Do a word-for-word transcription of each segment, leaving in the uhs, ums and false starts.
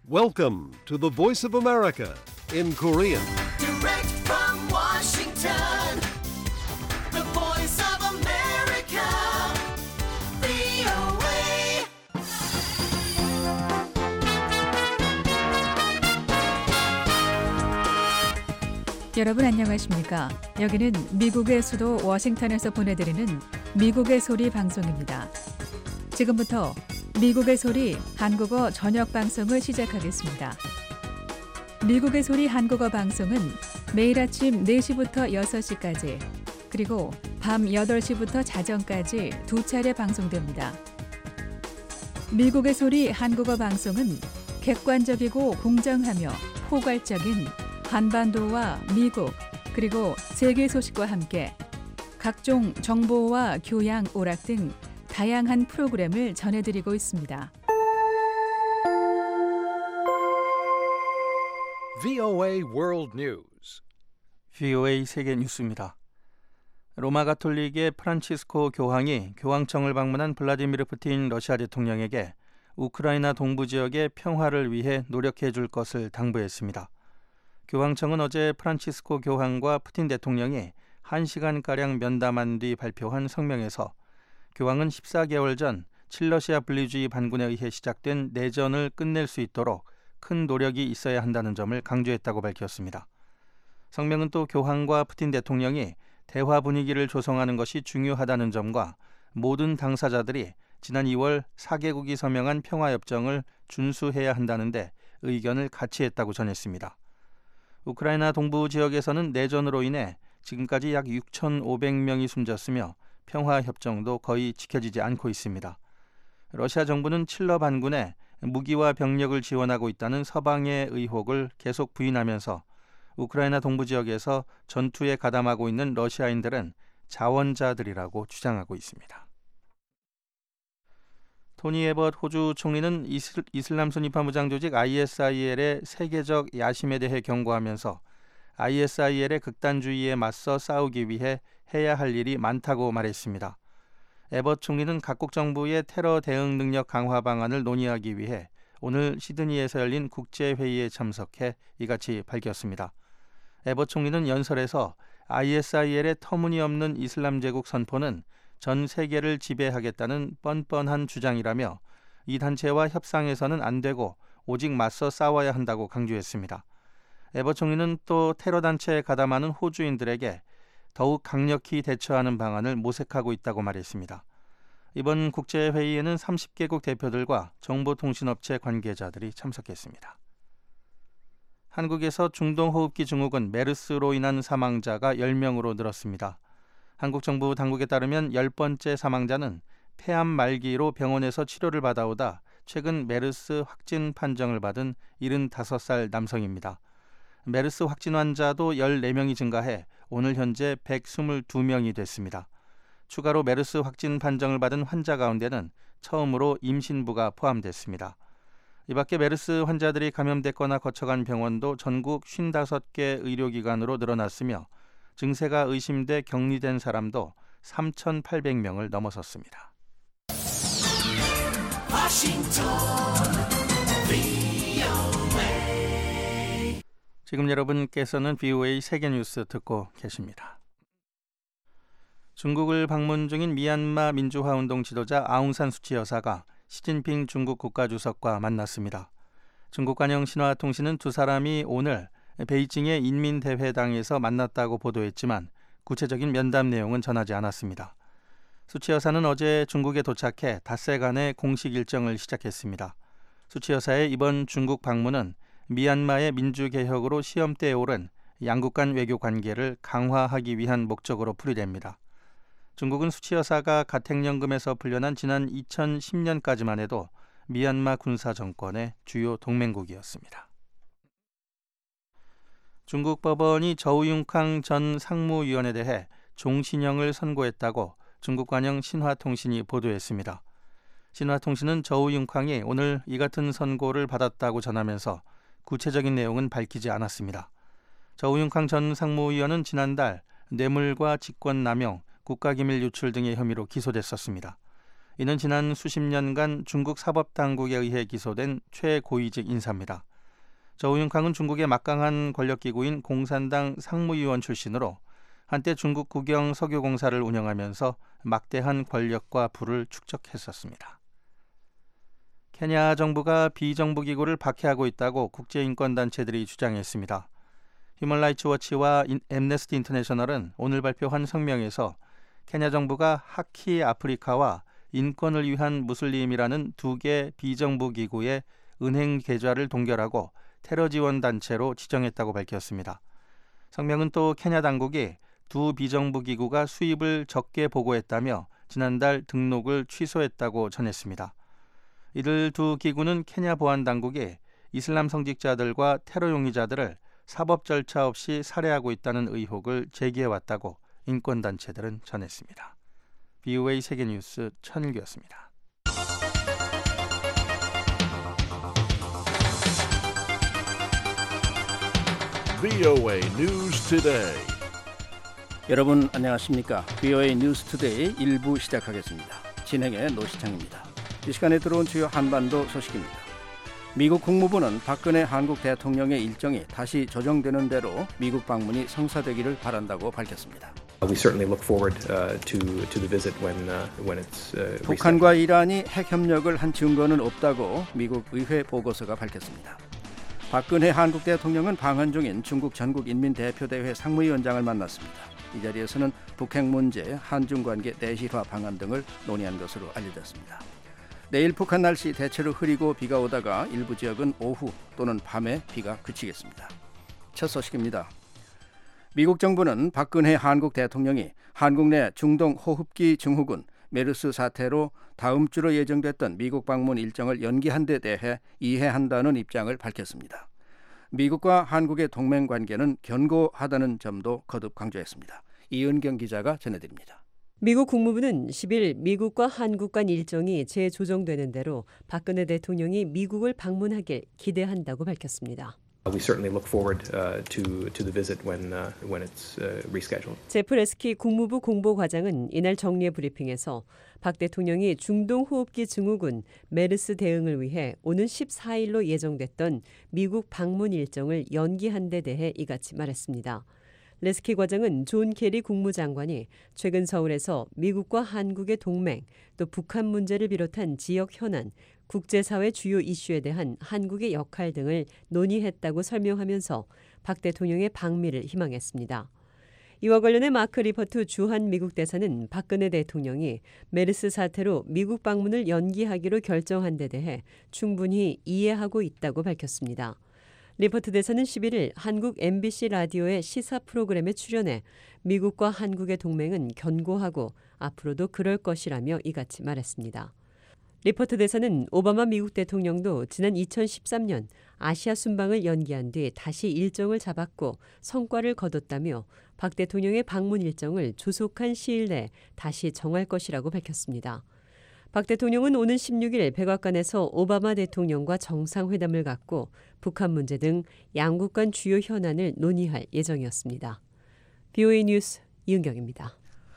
Welcome to the Voice of America in Korean. Direct from Washington, the Voice of America, 브이오에이. 여러분 안녕하십니까? 여기는 미국의 수도 워싱턴에서 보내드리는 미국의 소리 방송입니다. 지금부터 미국의 소리 한국어 저녁 방송을 시작하겠습니다. 미국의 소리 한국어 방송은 매일 아침 네 시부터 여섯 시까지 그리고 밤 여덟 시부터 자정까지 두 차례 방송됩니다. 미국의 소리 한국어 방송은 객관적이고 공정하며 포괄적인 한반도와 미국 그리고 세계 소식과 함께 각종 정보와 교양, 오락 등 다양한 프로그램을 전해드리고 있습니다. 브이오에이 World News. 브이오에이 세계 뉴스입니다. 로마 가톨릭의 프란치스코 교황이 교황청을 방문한 블라디미르 푸틴 러시아 대통령에게 우크라이나 동부 지역의 평화를 위해 노력해 줄 것을 당부했습니다. 교황청은 어제 프란치스코 교황과 푸틴 대통령이 한 시간가량 면담한 뒤 발표한 성명에서 교황은 십사 개월 전 친러시아 분리주의 반군에 의해 시작된 내전을 끝낼 수 있도록 큰 노력이 있어야 한다는 점을 강조했다고 밝혔습니다. 성명은 또 교황과 푸틴 대통령이 대화 분위기를 조성하는 것이 중요하다는 점과 모든 당사자들이 지난 이월 사 개국이 서명한 평화협정을 준수해야 한다는 데 의견을 같이 했다고 전했습니다. 우크라이나 동부 지역에서는 내전으로 인해 지금까지 약 육천오백 명이 숨졌으며 평화협정도 거의 지켜지지 않고 있습니다. 러시아 정부는 친러 반군에 무기와 병력을 지원하고 있다는 서방의 의혹을 계속 부인하면서 우크라이나 동부 지역에서 전투에 가담하고 있는 러시아인들은 자원자들이라고 주장하고 있습니다. 토니 에벗 호주 총리는 이슬, 이슬람 순위파 무장 조직 아이에스아이엘의 세계적 야심에 대해 경고하면서 아이에스아이엘의 극단주의에 맞서 싸우기 위해 해야 할 일이 많다고 말했습니다. 에벗 총리는 각국 정부의 테러 대응 능력 강화 방안을 논의하기 위해 오늘 시드니에서 열린 국제회의에 참석해 이같이 밝혔습니다. 에벗 총리는 연설에서 아이에스아이엘의 터무니없는 이슬람 제국 선포는 전 세계를 지배하겠다는 뻔뻔한 주장이라며 이 단체와 협상해서는 안 되고 오직 맞서 싸워야 한다고 강조했습니다. 에벗 총리는 또 테러 단체에 가담하는 호주인들에게 더욱 강력히 대처하는 방안을 모색하고 있다고 말했습니다. 이번 국제회의에는 삼십 개국 대표들과 정보통신업체 관계자들이 참석했습니다. 한국에서 중동호흡기 증후군 메르스로 인한 사망자가 열 명으로 늘었습니다. 한국 정부 당국에 따르면 열 번째 사망자는 폐암 말기로 병원에서 치료를 받아오다 최근 메르스 확진 판정을 받은 일흔다섯 살 남성입니다. 메르스 확진 환자도 열네 명이 증가해 오늘 현재 백이십이 명이 됐습니다. 추가로 메르스 확진 판정을 받은 환자 가운데는 처음으로 임신부가 포함됐습니다. 이 밖에 메르스 환자들이 감염됐거나 거쳐간 병원도 전국 오십오 개 의료기관으로 늘어났으며 증세가 의심돼 격리된 사람도 삼천팔백 명을 넘어섰습니다. 워싱턴, 브이오에이. 지금 여러분께서는 브이오에이 세계뉴스 듣고 계십니다. 중국을 방문 중인 미얀마 민주화운동 지도자 아웅산 수치 여사가 시진핑 중국 국가주석과 만났습니다. 중국 관영 신화통신은 두 사람이 오늘 베이징의 인민대회당에서 만났다고 보도했지만 구체적인 면담 내용은 전하지 않았습니다. 수치 여사는 어제 중국에 도착해 닷새간의 공식 일정을 시작했습니다. 수치 여사의 이번 중국 방문은 미얀마의 민주개혁으로 시험대에 오른 양국 간 외교 관계를 강화하기 위한 목적으로 풀이됩니다. 중국은 수치 여사가 가택연금에서 풀려난 지난 이천십 년까지만 해도 미얀마 군사 정권의 주요 동맹국이었습니다. 중국 법원이 저우융캉 전 상무위원에 대해 종신형을 선고했다고 중국 관영 신화통신이 보도했습니다. 신화통신은 저우융캉이 오늘 이 같은 선고를 받았다고 전하면서 구체적인 내용은 밝히지 않았습니다. 저우융캉 전 상무위원은 지난달 뇌물과 직권남용, 국가기밀 유출 등의 혐의로 기소됐었습니다. 이는 지난 수십 년간 중국 사법당국에 의해 기소된 최고위직 인사입니다. 저우융캉은 중국의 막강한 권력기구인 공산당 상무위원 출신으로 한때 중국 국영 석유공사를 운영하면서 막대한 권력과 부를 축적했었습니다. 케냐 정부가 비정부기구를 박해하고 있다고 국제인권단체들이 주장했습니다. 휴먼라이츠 워치와 앰네스티 인터내셔널은 오늘 발표한 성명에서 케냐 정부가 하키 아프리카와 인권을 위한 무슬림이라는 두 개 비정부 기구의 은행 계좌를 동결하고 테러 지원 단체로 지정했다고 밝혔습니다. 성명은 또 케냐 당국이 두 비정부 기구가 수입을 적게 보고했다며 지난달 등록을 취소했다고 전했습니다. 이들 두 기구는 케냐 보안 당국이 이슬람 성직자들과 테러 용의자들을 사법 절차 없이 살해하고 있다는 의혹을 제기해왔다고 인권단체들은 전했습니다. 브이오에이 세계뉴스 천일규였습니다. 브이오에이 News Today. 여러분 안녕하십니까? 브이오에이 뉴스 투데이 일 부 시작하겠습니다. 진행의 노시창입니다. 이 시간에 들어온 주요 한반도 소식입니다. 미국 국무부는 박근혜 한국 대통령의 일정이 다시 조정되는 대로 미국 방문이 성사되기를 바란다고 밝혔습니다. We certainly look forward uh, to to the visit when uh, when it's uh, 북한과 이란이 핵 협력을 한 증거는 없다고 미국 의회 보고서가 밝혔습니다. 박근혜 한국 대통령은 방한 중인 중국 전국인민대표대회 상무위원장을 만났습니다. 이 자리에서는 북핵 문제, 한중 관계 내실화 방안 등을 논의한 것으로 알려졌습니다. 내일 북한 날씨 대체로 흐리고 비가 오다가 일부 지역은 오후 또는 밤에 비가 그치겠습니다. 첫 소식입니다. 미국 정부는 박근혜 한국 대통령이 한국 내 중동 호흡기 증후군 메르스 사태로 다음 주로 예정됐던 미국 방문 일정을 연기한 데 대해 이해한다는 입장을 밝혔습니다. 미국과 한국의 동맹 관계는 견고하다는 점도 거듭 강조했습니다. 이은경 기자가 전해드립니다. 미국 국무부는 십일 미국과 한국 간 일정이 재조정되는 대로 박근혜 대통령이 미국을 방문하길 기대한다고 밝혔습니다. We certainly look forward uh, to to the visit when uh, when it's uh, rescheduled. 제프 레스키 국무부 공보과장은 이날 정례 브리핑에서 박 대통령이 중동 호흡기 증후군 메르스 대응을 위해 오는 십사 일로 예정됐던 미국 방문 일정을 연기한 데 대해 이같이 말했습니다. 레스키 과장은 존 케리 국무장관이 최근 서울에서 미국과 한국의 동맹, 또 북한 문제를 비롯한 지역 현안, 국제사회 주요 이슈에 대한 한국의 역할 등을 논의했다고 설명하면서 박 대통령의 방미를 희망했습니다. 이와 관련해 마크 리퍼트 주한 미국 대사는 박근혜 대통령이 메르스 사태로 미국 방문을 연기하기로 결정한 데 대해 충분히 이해하고 있다고 밝혔습니다. 리퍼트 대사는 십일 일 한국 엠비씨 라디오의 시사 프로그램에 출연해 미국과 한국의 동맹은 견고하고 앞으로도 그럴 것이라며 이같이 말했습니다. 리퍼트 대사는 오바마 미국 대통령도 지난 이천십삼 년 아시아 순방을 연기한 뒤 다시 일정을 잡았고 성과를 거뒀다며 박 대통령의 방문 일정을 조속한 시일 내에 다시 정할 것이라고 밝혔습니다. 박 대통령은 오는 십육 일 백악관에서 오바마 대통령과 정상회담을 갖고 북한 문제 등 양국 간 주요 현안을 논의할 예정이었습니다. 브이오에이 뉴스 이은경입니다.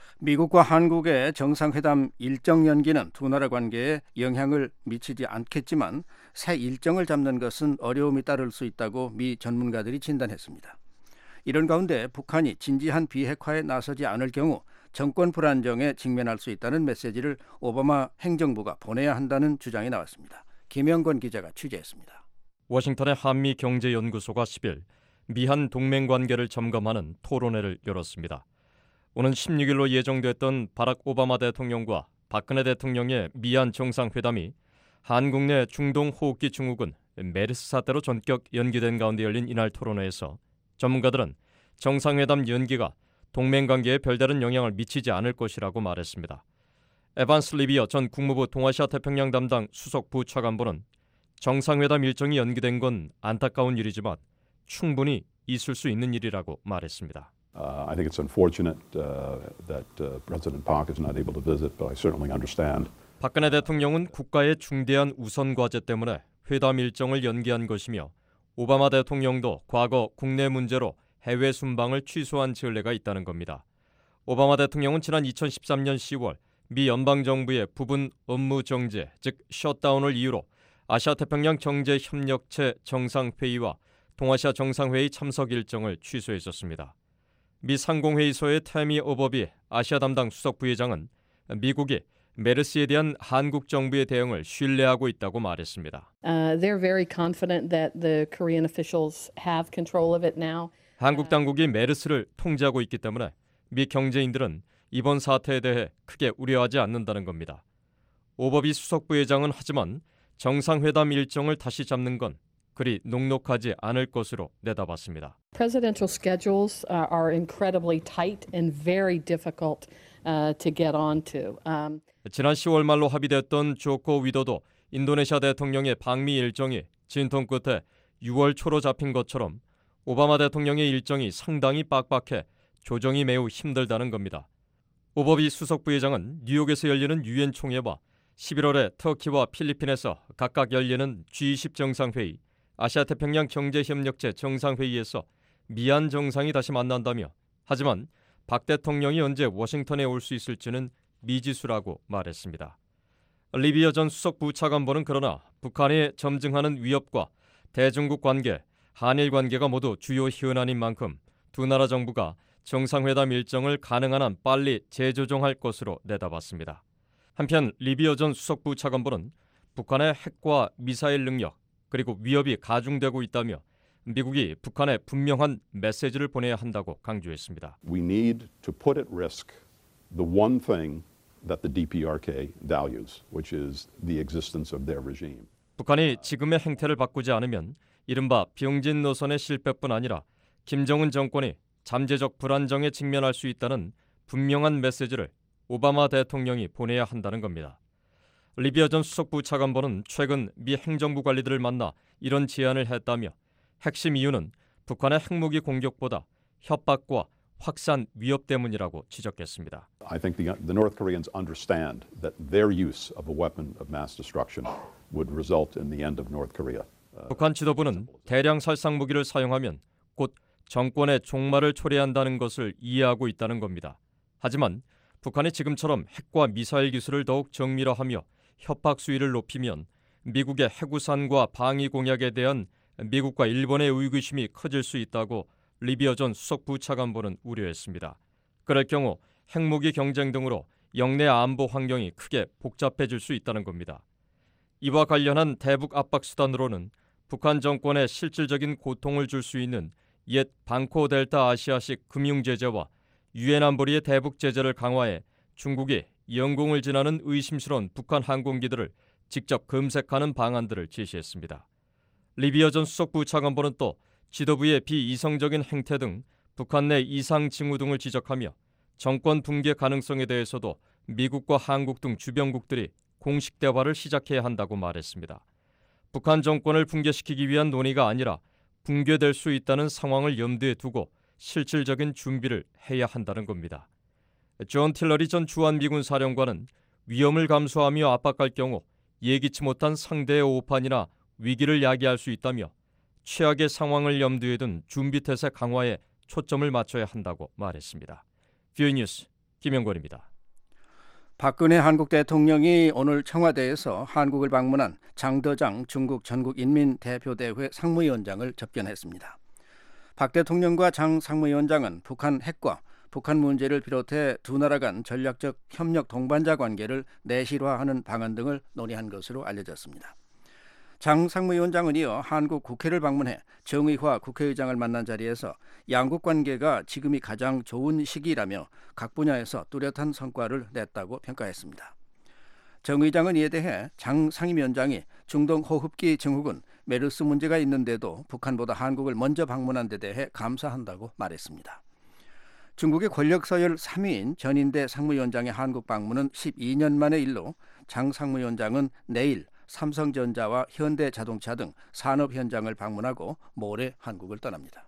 미국과 한국의 정상회담 일정 연기는 두 나라 관계에 영향을 미치지 않겠지만 새 일정을 잡는 것은 어려움이 따를 수 있다고 미 전문가들이 진단했습니다. 이런 가운데 북한이 진지한 비핵화에 나서지 않을 경우 정권 불안정에 직면할 수 있다는 메시지를 오바마 행정부가 보내야 한다는 주장이 나왔습니다. 김영권 기자가 취재했습니다. 워싱턴의 한미경제연구소가 십일 미한 동맹관계를 점검하는 토론회를 열었습니다. 오는 십육 일로 예정됐던 바락 오바마 대통령과 박근혜 대통령의 미한 정상회담이 한국 내 중동 호흡기 증후군 메르스 사태로 전격 연기된 가운데 열린 이날 토론회에서 전문가들은 정상회담 연기가 동맹관계에 별다른 영향을 미치지 않을 것이라고 말했습니다. 에반스 리비어 전 국무부 동아시아 태평양 담당 수석 부차관보는 정상회담 일정이 연기된 건 안타까운 일이지만 충분히 있을 수 있는 일이라고 말했습니다. Uh, I think it's unfortunate uh, that uh, President Park is not able to visit, but I certainly understand. 박근혜 대통령은 국가의 중대한 우선 과제 때문에 회담 일정을 연기한 것이며 오바마 대통령도 과거 국내 문제로 해외 순방을 취소한 전례가 있다는 겁니다. 오바마 대통령은 지난 이천십삼 년 시월 미 연방정부의 부분 업무 정지, 즉 셧다운을 이유로 아시아태평양 경제협력체 정상회의와 동아시아 정상회의 참석 일정을 취소했었습니다. 미 상공회의소의 태미 오버비 아시아 담당 수석 부회장은 미국이 메르스에 대한 한국 정부의 대응을 신뢰하고 있다고 말했습니다. Uh, they're very confident that the Korean officials have control of it now. 한국 당국이 메르스를 통제하고 있기 때문에 미 경제인들은 이번 사태에 대해 크게 우려하지 않는다는 겁니다. 오버비 수석 부회장은 하지만 정상회담 일정을 다시 잡는 건 그리 녹록하지 않을 것으로 내다봤습니다. Presidential schedules uh, are incredibly tight and very difficult uh, to get onto. Um, 지난 시월 말로 합의됐던 조코 위도도 인도네시아 대통령의 방미 일정이 진통 끝에 유월 초로 잡힌 것처럼 오바마 대통령의 일정이 상당히 빡빡해 조정이 매우 힘들다는 겁니다. 오버비 수석 부회장은 뉴욕에서 열리는 유엔 총회와 십일월에 터키와 필리핀에서 각각 열리는 지 이십 정상회의, 아시아태평양 경제협력체 정상회의에서 미한 정상이 다시 만난다며 하지만 박 대통령이 언제 워싱턴에 올 수 있을지는 미지수라고 말했습니다. 리비어 전 수석 부차관보는 그러나 북한이 점증하는 위협과 대중국 관계, 한일 관계가 모두 주요 현안인 만큼 두 나라 정부가 정상회담 일정을 가능한 한 빨리 재조정할 것으로 내다봤습니다. 한편 리비어 전 수석 부차관보는 북한의 핵과 미사일 능력 그리고 위협이 가중되고 있다며 미국이 북한에 분명한 메시지를 보내야 한다고 강조했습니다. We need to put at risk the one thing that the 디 피 알 케이 values, which is the existence of their regime. 북한이 지금의 행태를 바꾸지 않으면 이른바 병진 노선의 실패뿐 아니라 김정은 정권이 잠재적 불안정에 직면할 수 있다는 분명한 메시지를 오바마 대통령이 보내야 한다는 겁니다. 리비어 전 수석 부차관보는 최근 미 행정부 관리들을 만나 이런 제안을 했다며 핵심 이유는 북한의 핵무기 공격보다 협박과 확산 위협 때문이라고 지적했습니다. I think the, the North Koreans understand that their use of a weapon of mass destruction would result in the end of North Korea. Uh, 북한 지도부는 대량 살상 무기를 사용하면 곧 정권의 종말을 초래한다는 것을 이해하고 있다는 겁니다. 하지만 북한이 지금처럼 핵과 미사일 기술을 더욱 정밀화하며 협박 수위를 높이면 미국의 핵우산과 방위 공약에 대한 미국과 일본의 의구심이 커질 수 있다고 리비어 전 수석 부차관보는 우려했습니다. 그럴 경우 핵무기 경쟁 등으로 영내 안보 환경이 크게 복잡해질 수 있다는 겁니다. 이와 관련한 대북 압박 수단으로는 북한 정권에 실질적인 고통을 줄 수 있는 옛 방코 델타 아시아식 금융 제재와 유엔 안보리의 대북 제재를 강화해 중국이 영공을 지나는 의심스러운 북한 항공기들을 직접 검색하는 방안들을 제시했습니다. 리비어 전 수석 부차관보는 또 지도부의 비이성적인 행태 등 북한 내 이상 징후 등을 지적하며 정권 붕괴 가능성에 대해서도 미국과 한국 등 주변국들이 공식 대화를 시작해야 한다고 말했습니다. 북한 정권을 붕괴시키기 위한 논의가 아니라 붕괴될 수 있다는 상황을 염두에 두고 실질적인 준비를 해야 한다는 겁니다. 존 틸러리 전 주한미군 사령관은 위험을 감수하며 압박할 경우 예기치 못한 상대의 오판이나 위기를 야기할 수 있다며 최악의 상황을 염두에 둔 준비태세 강화에 초점을 맞춰야 한다고 말했습니다. 뷰이 뉴스 김영권입니다. 박근혜 한국 대통령이 오늘 청와대에서 한국을 방문한 장더장 중국 전국인민대표대회 상무위원장을 접견했습니다. 박 대통령과 장 상무위원장은 북한 핵과 북한 문제를 비롯해 두 나라 간 전략적 협력 동반자 관계를 내실화하는 방안 등을 논의한 것으로 알려졌습니다. 장 상무위원장은 이어 한국 국회를 방문해 정의화 국회의장을 만난 자리에서 양국 관계가 지금이 가장 좋은 시기라며 각 분야에서 뚜렷한 성과를 냈다고 평가했습니다. 정 의장은 이에 대해 장 상임위원장이 중동 호흡기 증후군 메르스 문제가 있는데도 북한보다 한국을 먼저 방문한 데 대해 감사한다고 말했습니다. 중국의 권력 서열 삼 위인 전인대 상무위원장의 한국 방문은 십이 년 만의 일로 장 상무위원장은 내일 삼성전자와 현대자동차 등 산업 현장을 방문하고 모레 한국을 떠납니다.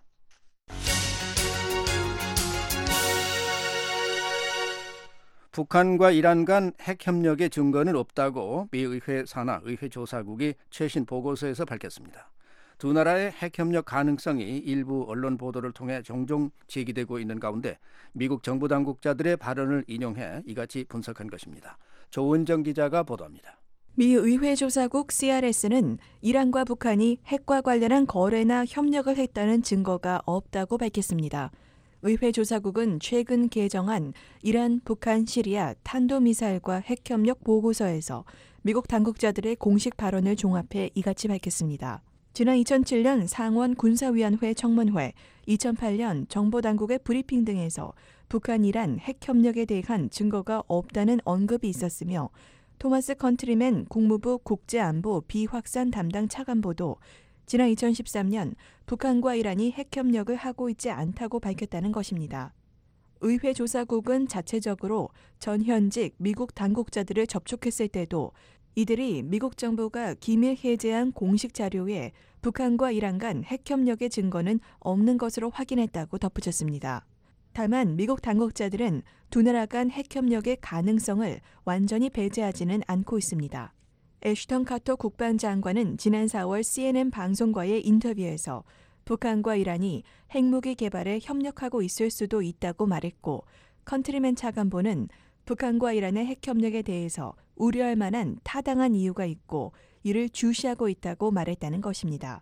북한과 이란 간 핵협력의 증거는 없다고 미 의회 산하 의회 조사국이 최신 보고서에서 밝혔습니다. 두 나라의 핵협력 가능성이 일부 언론 보도를 통해 종종 제기되고 있는 가운데 미국 정부 당국자들의 발언을 인용해 이같이 분석한 것입니다. 조은정 기자가 보도합니다. 미 의회 조사국 씨알에스는 이란과 북한이 핵과 관련한 거래나 협력을 했다는 증거가 없다고 밝혔습니다. 의회 조사국은 최근 개정한 이란, 북한, 시리아 탄도미사일과 핵협력 보고서에서 미국 당국자들의 공식 발언을 종합해 이같이 밝혔습니다. 지난 이천칠 년 상원 군사위원회 청문회, 이천팔 년 정보당국의 브리핑 등에서 북한, 이란 핵협력에 대한 증거가 없다는 언급이 있었으며 토마스 컨트리맨 국무부 국제안보 비확산 담당 차관보도 지난 이천십삼 년 북한과 이란이 핵협력을 하고 있지 않다고 밝혔다는 것입니다. 의회 조사국은 자체적으로 전현직 미국 당국자들을 접촉했을 때도 이들이 미국 정부가 기밀 해제한 공식 자료에 북한과 이란 간 핵협력의 증거는 없는 것으로 확인했다고 덧붙였습니다. 다만 미국 당국자들은 두 나라 간 핵협력의 가능성을 완전히 배제하지는 않고 있습니다. 애슈턴 카터 국방장관은 지난 사월 씨엔엔 방송과의 인터뷰에서 북한과 이란이 핵무기 개발에 협력하고 있을 수도 있다고 말했고, 컨트리맨 차관보는 북한과 이란의 핵협력에 대해서 우려할 만한 타당한 이유가 있고 이를 주시하고 있다고 말했다는 것입니다.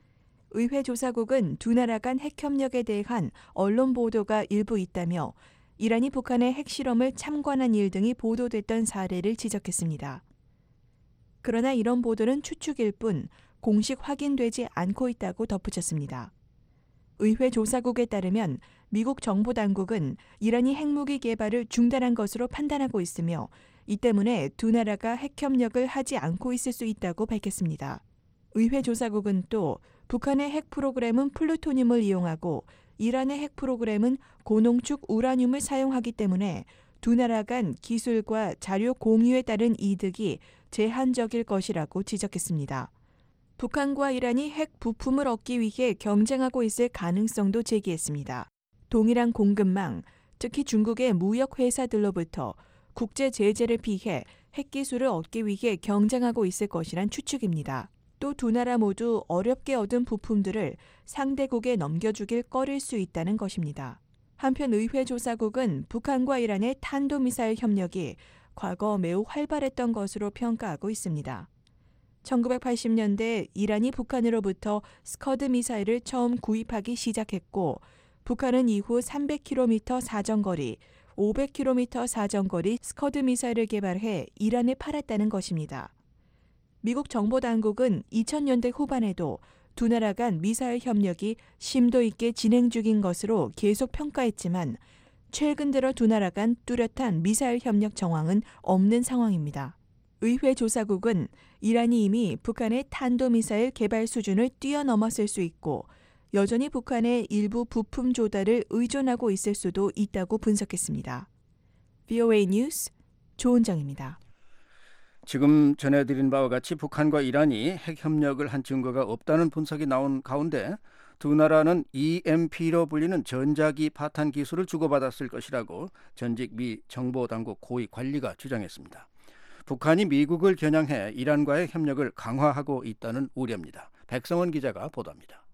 의회 조사국은 두 나라 간 핵협력에 대한 언론 보도가 일부 있다며 이란이 북한의 핵실험을 참관한 일 등이 보도됐던 사례를 지적했습니다. 그러나 이런 보도는 추측일 뿐 공식 확인되지 않고 있다고 덧붙였습니다. 의회 조사국에 따르면 미국 정보당국은 이란이 핵무기 개발을 중단한 것으로 판단하고 있으며 이 때문에 두 나라가 핵협력을 하지 않고 있을 수 있다고 밝혔습니다. 의회 조사국은 또 북한의 핵 프로그램은 플루토늄을 이용하고 이란의 핵 프로그램은 고농축 우라늄을 사용하기 때문에 두 나라 간 기술과 자료 공유에 따른 이득이 제한적일 것이라고 지적했습니다. 북한과 이란이 핵 부품을 얻기 위해 경쟁하고 있을 가능성도 제기했습니다. 동일한 공급망, 특히 중국의 무역 회사들로부터 국제 제재를 피해 핵기술을 얻기 위해 경쟁하고 있을 것이란 추측입니다. 또 두 나라 모두 어렵게 얻은 부품들을 상대국에 넘겨주길 꺼릴 수 있다는 것입니다. 한편 의회 조사국은 북한과 이란의 탄도미사일 협력이 과거 매우 활발했던 것으로 평가하고 있습니다. 천구백팔십 년대 이란이 북한으로부터 스커드 미사일을 처음 구입하기 시작했고, 북한은 이후 삼백 킬로미터 사정거리, 오백 킬로미터 사정거리 스커드 미사일을 개발해 이란에 팔았다는 것입니다. 미국 정보당국은 이천 년대 후반에도 두 나라 간 미사일 협력이 심도 있게 진행 중인 것으로 계속 평가했지만 최근 들어 두 나라 간 뚜렷한 미사일 협력 정황은 없는 상황입니다. 의회 조사국은 이란이 이미 북한의 탄도미사일 개발 수준을 뛰어넘었을 수 있고 여전히 북한의 일부 부품 조달을 의존하고 있을 수도 있다고 분석했습니다. 브이오에이 뉴스 조은정입니다. 지금 전해드린 바와 같이 북한과 이란이 핵협력을 한 증거가 없다는 분석이 나온 가운데 두 나라는 이엠피로 불리는 전자기 파탄 기술을 주고받았을 것이라고 전직 미 정보당국 고위 관리가 주장했습니다. 북한이 미국을 겨냥해 이란과의 협력을 강화하고 있다는 우려입니다. 백성원 기자가 보도합니다.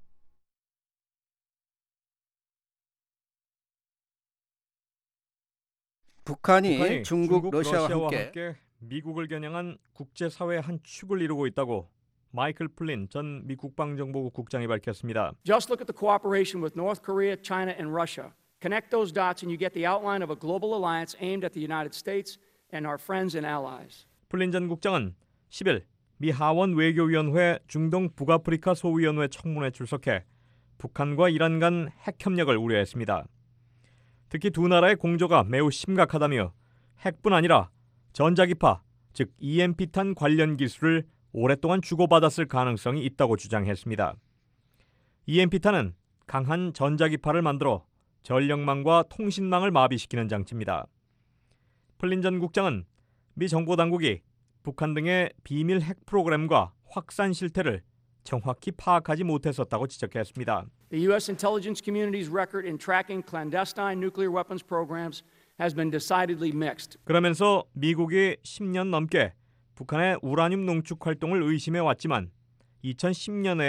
북한이, 북한이 중국, 중국 러시아와, 러시아와 함께, 함께 미국을 겨냥한 국제사회의 한 축을 이루고 있다고 마이클 플린 전 미 국방정보국 국장이 밝혔습니다. Just look at the cooperation with North Korea, China, and Russia. Connect those dots and you get the outline of a global alliance aimed at the United States and our friends and allies. 플린 전 국장은 십 일 미 하원 외교위원회 중동 북아프리카 소위원회 청문회에 출석해 북한과 이란 간 핵협력을 우려했습니다. 특히 두 나라의 공조가 매우 심각하다며 핵뿐 아니라 전자기파, 즉 이엠피탄 관련 기술을 오랫동안 주고받았을 가능성이 있다고 주장했습니다. 이엠피탄은 강한 전자기파를 만들어 전력망과 통신망을 마비시키는 장치입니다. 플린 전 국장은 미 정보당국이 북한 등의 비밀 핵 프로그램과 확산 실태를 정확히 파악하지 못했었다고 지적했습니다. The U S intelligence community's record in tracking clandestine nuclear weapons programs has been decidedly mixed. 그러면서 미국이 십 년 넘게 북한의 우라늄 농축 활동을 의심해 왔지만 이천십 년에야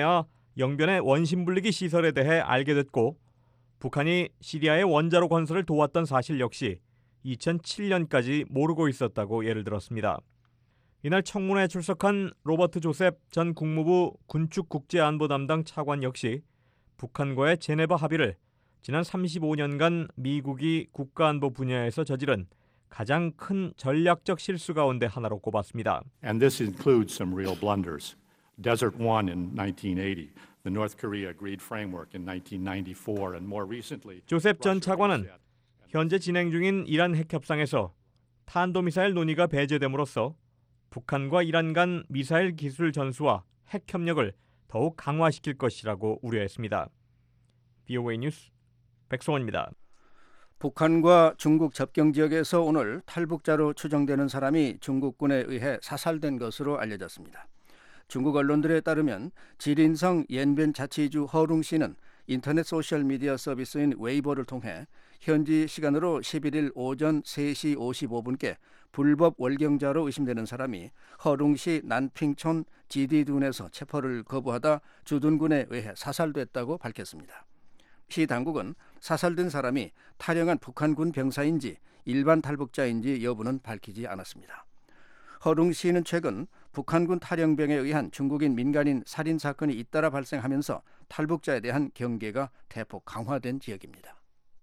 영변의 원심분리기 시설에 대해 알게 됐고 북한이 시리아의 원자로 건설을 도왔던 사실 역시 이천칠 년까지 모르고 있었다고 예를 들었습니다. 이날 청문회에 출석한 로버트 조셉 전 국무부 군축국제안보 담당 차관 역시 북한과의 제네바 합의를 지난 삼십오 년간 미국이 국가안보 분야에서 저지른 가장 큰 전략적 실수 가운데 하나로 꼽았습니다. And this includes some real blunders. Desert One in nineteen eighty, the North Korea Agreed Framework in nineteen ninety-four, and more recently. 조셉 전 차관은 현재 진행 중인 이란 핵 협상에서 탄도미사일 논의가 배제됨으로써 북한과 이란 간 미사일 기술 전수와 핵 협력을 더욱 강화시킬 것이라고 우려했습니다. 브이오에이 뉴스 백성원입니다. 북한과 중국 접경 지역에서 오늘 탈북자로 추정되는 사람이 중국군에 의해 사살된 것으로 알려졌습니다. 중국 언론들에 따르면 지린성 옌변 자치주 허룽 씨는 인터넷 소셜미디어 서비스인 웨이보를 통해 현지 시간으로 십일 일 오전 세 시 오십오 분께 불법 월경자로 의심되는 사람이 허룽시 난핑촌 지디둔에서 체포를 거부하다 주둔군에 의해 사살됐다고 밝혔습니다. 시 당국은 사살된 사람이 탈영한 북한군 병사인지 일반 탈북자인지 여부는 밝히지 않았습니다. 허룽 씨는 최근 북한군 탈영병에 의한 중국인 민간인 살인 사건이 잇따라 발생하면서 탈북자에 대한 경계가 대폭 강화된 지역입니다.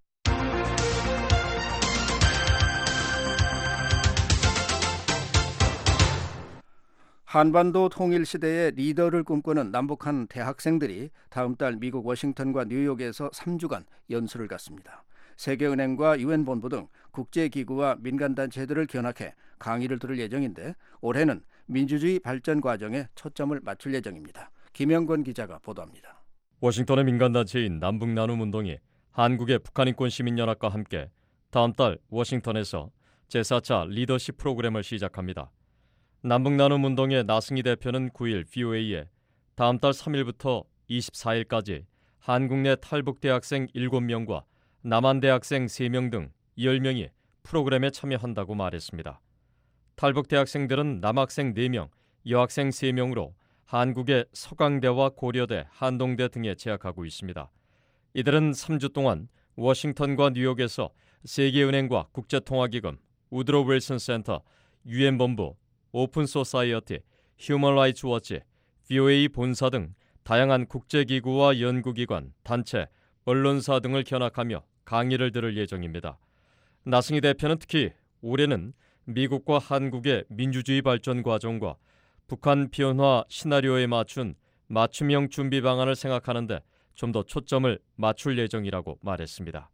한반도 통일 시대의 리더를 꿈꾸는 남북한 대학생들이 다음 달 미국 워싱턴과 뉴욕에서 삼 주간 연수를 갖습니다. 세계은행과 유엔본부 등 국제기구와 민간단체들을 견학해 강의를 들을 예정인데 올해는 민주주의 발전 과정에 초점을 맞출 예정입니다. 김영권 기자가 보도합니다. 워싱턴의 민간단체인 남북나눔운동이 한국의 북한인권시민연합과 함께 다음 달 워싱턴에서 제사 차 리더십 프로그램을 시작합니다. 남북나눔운동의 나승희 대표는 구 일 브이오에이에 다음 달 삼 일부터 이십사 일까지 한국 내 탈북 대학생 일곱 명과 남한 대학생 세 명 등 열 명이 프로그램에 참여한다고 말했습니다. 탈북 대학생들은 남학생 네 명, 여학생 세 명으로 한국의 서강대와 고려대, 한동대 등에 재학하고 있습니다. 이들은 삼 주 동안 워싱턴과 뉴욕에서 세계은행과 국제통화기금, 우드로 윌슨 센터, 유엔본부, 오픈 소사이어티, 휴먼 라이츠 워치, 브이오에이 본사 등 다양한 국제기구와 연구기관, 단체, 언론사 등을 견학하며 강의를 들을 예정입니다. 나승희 대표는 특히 올해는 미국과 한국의 민주주의 발전 과정과 북한 비핵화 시나리오에 맞춘 맞춤형 준비 방안을 생각하는데 좀 더 초점을 맞출 예정이라고 말했습니다.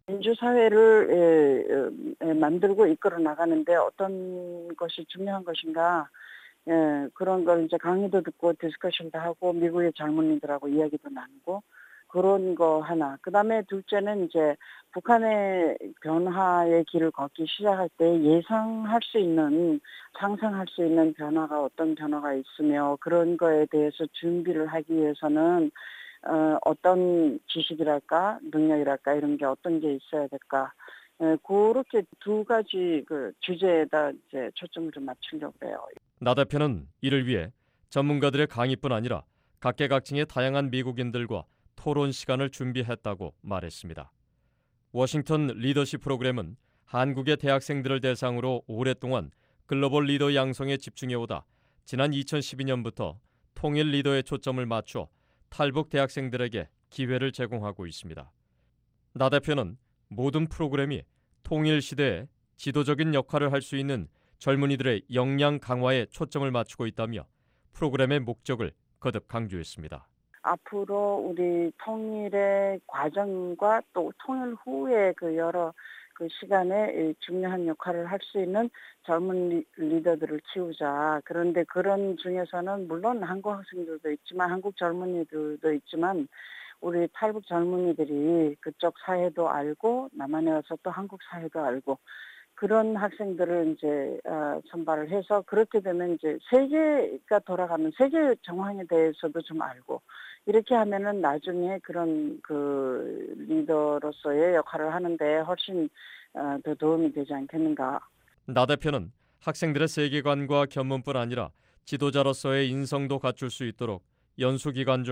민주사회를 에, 에, 만들고 이끌어 나가는데 어떤 것이 중요한 것인가, 예, 그런 걸 이제 강의도 듣고 디스커션도 하고 미국의 젊은이들하고 이야기도 나누고 그런 거 하나. 그 다음에 둘째는 이제 북한의 변화의 길을 걷기 시작할 때 예상할 수 있는, 상상할 수 있는 변화가 어떤 변화가 있으며 그런 거에 대해서 준비를 하기 위해서는 어, 어떤 지식이랄까, 능력이랄까 이런 게 어떤 게 있어야 될까. 에, 그렇게 두 가지 그 주제에다 이제 초점을 좀 맞추려고 해요. 나 대표는 이를 위해 전문가들의 강의뿐 아니라 각계각층의 다양한 미국인들과 토론 시간을 준비했다고 말했습니다. 워싱턴 리더십 프로그램은 한국의 대학생들을 대상으로 오랫동안 글로벌 리더 양성에 집중해오다 지난 이천십이 년부터 통일 리더에 초점을 맞춰 탈북 대학생들에게 기회를 제공하고 있습니다. 나 대표는 모든 프로그램이 통일 시대에 지도적인 역할을 할 수 있는 젊은이들의 역량 강화에 초점을 맞추고 있다며 프로그램의 목적을 거듭 강조했습니다. 앞으로 우리 통일의 과정과 또 통일 후에 그 여러 그 시간에 중요한 역할을 할 수 있는 젊은 리더들을 키우자. 그런데 그런 중에서는 물론 한국 학생들도 있지만 한국 젊은이들도 있지만 우리 탈북 젊은이들이 그쪽 사회도 알고 남한에 와서 또 한국 사회도 알고 그런 학생들을 이제 어, 선발을 해서 그렇게 되면 이제 세계가 돌아가는 세계 정황에 대해서도 좀 알고 이렇게 하면은 나중에 그런 그 리더로서의 역할을 하는데 훨씬 어, 더 도움이 되지 않겠는가. 나 대표는 학생들의 세계관과 견문뿐 아니라 지도자로서의 인성도 갖출 수 있도록 연수 기간 중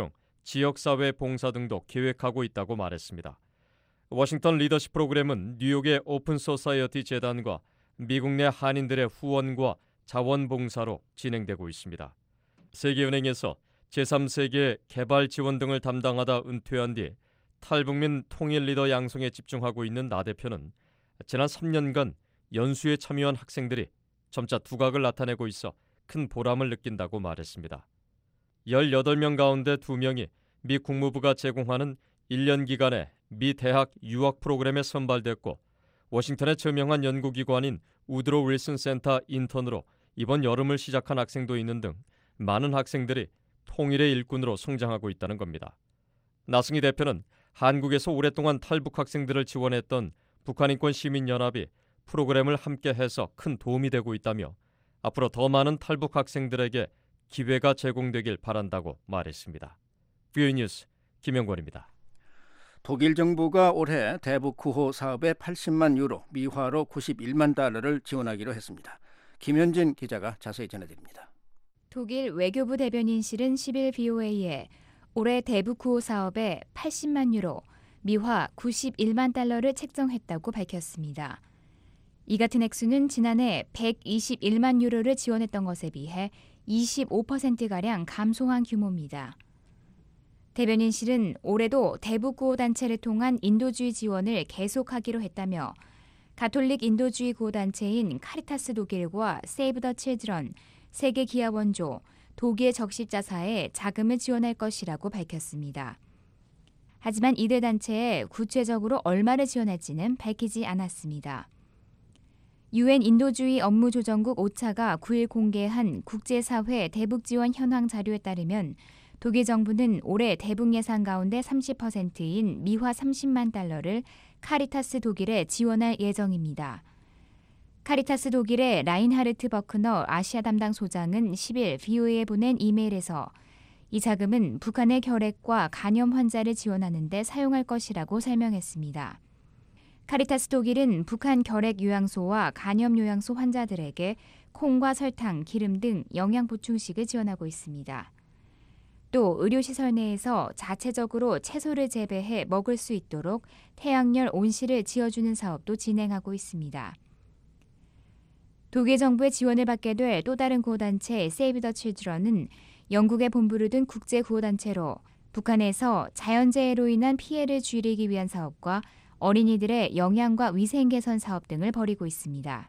지역사회 봉사 등도 계획하고 있다고 말했습니다. 워싱턴 리더십 프로그램은 뉴욕의 오픈 소사이어티 재단과 미국 내 한인들의 후원과 자원봉사로 진행되고 있습니다. 세계은행에서 제삼 세계 개발 지원 등을 담당하다 은퇴한 뒤 탈북민 통일 리더 양성에 집중하고 있는 나 대표는 지난 삼 년간 연수에 참여한 학생들이 점차 두각을 나타내고 있어 큰 보람을 느낀다고 말했습니다. 열여덟 명 가운데 두 명이 미 국무부가 제공하는 일 년 기간의 미 대학 유학 프로그램에 선발됐고 워싱턴의 저명한 연구기관인 우드로 윌슨 센터 인턴으로 이번 여름을 시작한 학생도 있는 등 많은 학생들이 통일의 일꾼으로 성장하고 있다는 겁니다. 나승희 대표는 한국에서 오랫동안 탈북 학생들을 지원했던 북한인권시민연합이 프로그램을 함께해서 큰 도움이 되고 있다며 앞으로 더 많은 탈북 학생들에게 기회가 제공되길 바란다고 말했습니다. 뷰이 뉴스 김영권입니다. 독일 정부가 올해 대북 구호 사업에 팔십만 유로, 미화로 구십일만 달러를 지원하기로 했습니다. 김현진 기자가 자세히 전해드립니다. 독일 외교부 대변인실은 십 일 브이오에이에 올해 대북 구호 사업에 팔십만 유로, 미화 구십일만 달러를 책정했다고 밝혔습니다. 이 같은 액수는 지난해 백이십일만 유로를 지원했던 것에 비해 이십오 퍼센트가량 감소한 규모입니다. 대변인실은 올해도 대북 구호 단체를 통한 인도주의 지원을 계속하기로 했다며 가톨릭 인도주의 구호단체인 카리타스 독일과 세이브 더 칠드런, 세계기아원조, 독일 적십자사에 자금을 지원할 것이라고 밝혔습니다. 하지만 이들 단체에 구체적으로 얼마를 지원할지는 밝히지 않았습니다. 유엔 인도주의 업무조정국 오차가 구 일 공개한 국제사회 대북지원 현황 자료에 따르면 독일 정부는 올해 대북 예산 가운데 삼십 퍼센트인 미화 삼십만 달러를 카리타스 독일에 지원할 예정입니다. 카리타스 독일의 라인하르트 버크너 아시아 담당 소장은 십 일 브이오에이에 보낸 이메일에서 이 자금은 북한의 결핵과 간염 환자를 지원하는 데 사용할 것이라고 설명했습니다. 카리타스 독일은 북한 결핵 요양소와 간염 요양소 환자들에게 콩과 설탕, 기름 등 영양 보충식을 지원하고 있습니다. 또 의료시설 내에서 자체적으로 채소를 재배해 먹을 수 있도록 태양열 온실을 지어주는 사업도 진행하고 있습니다. 독일 정부의 지원을 받게 될 또 다른 구호단체 세이브 더 칠드런은 영국에 본부를 둔 국제구호단체로 북한에서 자연재해로 인한 피해를 줄이기 위한 사업과 어린이들의 영양과 위생 개선 사업 등을 벌이고 있습니다.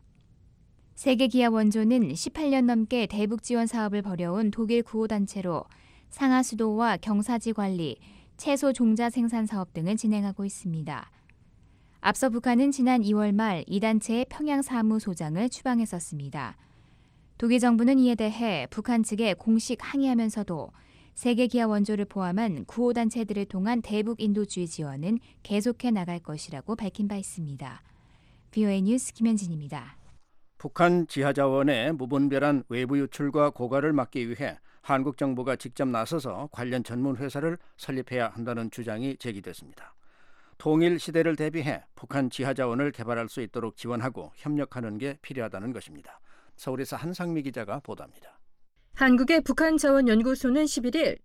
세계기아원조는 십팔 년 넘게 대북 지원 사업을 벌여온 독일 구호단체로 상하수도와 경사지 관리, 채소 종자 생산 사업 등을 진행하고 있습니다. 앞서 북한은 지난 이월 말 이 단체의 평양 사무소장을 추방했었습니다. 독일 정부는 이에 대해 북한 측에 공식 항의하면서도 세계기아 원조를 포함한 구호단체들을 통한 대북 인도주의 지원은 계속해 나갈 것이라고 밝힌 바 있습니다. 브이오에이 뉴스 김현진입니다. 북한 지하자원의 무분별한 외부 유출과 고갈을 막기 위해 한국 정부가 직접 나서서 관련 전문 회사를 설립해야 한다는 주장이 제기됐습니다. 통일 시대를 대비해 북한 지하자원을 개발할 수 있도록 지원하고 협력하는 게 필요하다는 것입니다. 서울에서 한상미 기자가 보도합니다. 한국의 북한자원연구소는 십일 일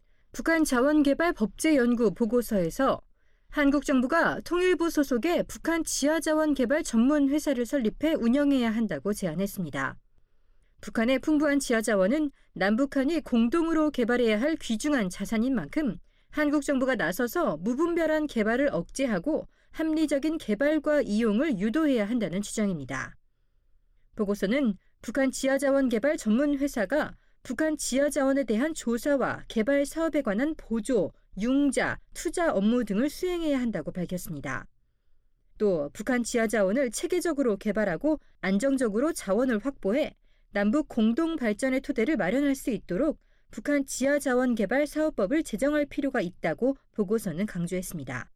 북한자원개발법제연구 보고서에서 한국 정부가 통일부 소속의 북한 지하자원 개발 전문 회사를 설립해 운영해야 한다고 제안했습니다. 북한의 풍부한 지하자원은 남북한이 공동으로 개발해야 할 귀중한 자산인 만큼 한국 정부가 나서서 무분별한 개발을 억제하고 합리적인 개발과 이용을 유도해야 한다는 주장입니다. 보고서는 북한 지하자원 개발 전문 회사가 북한 지하자원에 대한 조사와 개발 사업에 관한 보조, 융자, 투자 업무 등을 수행해야 한다고 밝혔습니다. 또 북한 지하자원을 체계적으로 개발하고 안정적으로 자원을 확보해 남북 공동 발전의 토대를 마련할 수 있도록 북한 지하자원 개발 사업법을 제정할 필요가 있다고 보고서는 강조했습니다.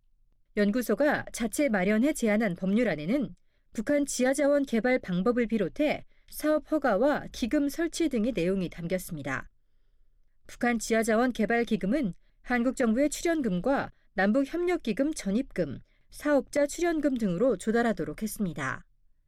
연구소가 자체 마련해 제안한 법률안에는 북한 지하자원 개발 방법을 비롯해 사업 허가와 기금 설치 등의 내용이 담겼습니다. 북한 지하자원 개발 기금은 한국 정부의 출연금과 남북협력기금 전입금, 사업자 출연금 등으로 조달하도록 했습니다.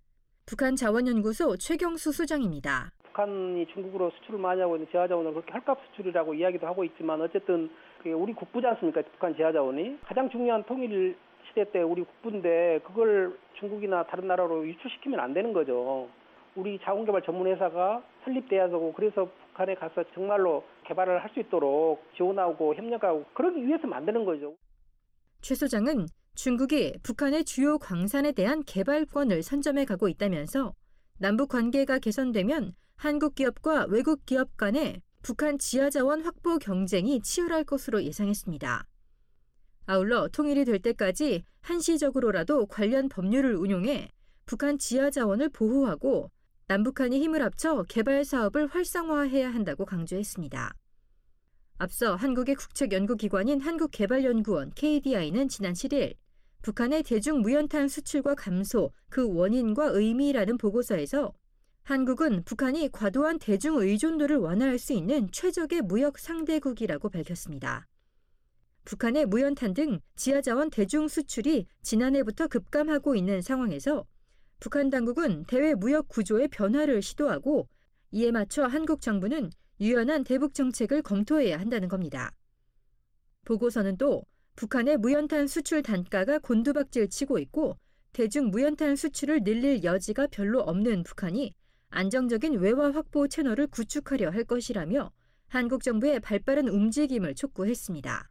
북한자원연구소 최경수 수장입니다. 북한이 중국으로 수출을 많이 하고 있는 지하자원을 그렇게 헐값 수출이라고 이야기도 하고 있지만 어쨌든 우리 국부지 않습니까? 북한 지하자원이 가장 중요한 통일 시대 때 우리 국부인데 그걸 중국이나 다른 나라로 유출시키면 안 되는 거죠. 우리 자원개발 전문회사가 설립돼야 하고 그래서 북한에 가서 정말로 개발을 할 수 있도록 지원하고 협력하고 그러기 위해서 만드는 거죠. 최 소장은 중국이 북한의 주요 광산에 대한 개발권을 선점해 가고 있다면서 남북 관계가 개선되면 한국 기업과 외국 기업 간의 북한 지하자원 확보 경쟁이 치열할 것으로 예상했습니다. 아울러 통일이 될 때까지 한시적으로라도 관련 법률을 운용해 북한 지하자원을 보호하고 남북한이 힘을 합쳐 개발 사업을 활성화해야 한다고 강조했습니다. 앞서 한국의 국책연구기관인 한국개발연구원 케이디아이는 지난 칠일 북한의 대중무연탄 수출과 감소, 그 원인과 의미라는 보고서에서 한국은 북한이 과도한 대중 의존도를 완화할 수 있는 최적의 무역 상대국이라고 밝혔습니다. 북한의 무연탄 등 지하자원 대중 수출이 지난해부터 급감하고 있는 상황에서 북한 당국은 대외 무역 구조의 변화를 시도하고 이에 맞춰 한국 정부는 유연한 대북 정책을 검토해야 한다는 겁니다. 보고서는 또 북한의 무연탄 수출 단가가 곤두박질 치고 있고 대중 무연탄 수출을 늘릴 여지가 별로 없는 북한이 안정적인 외화 확보 채널을 구축하려 할 것이라며 한국 정부의 발빠른 움직임을 촉구했습니다.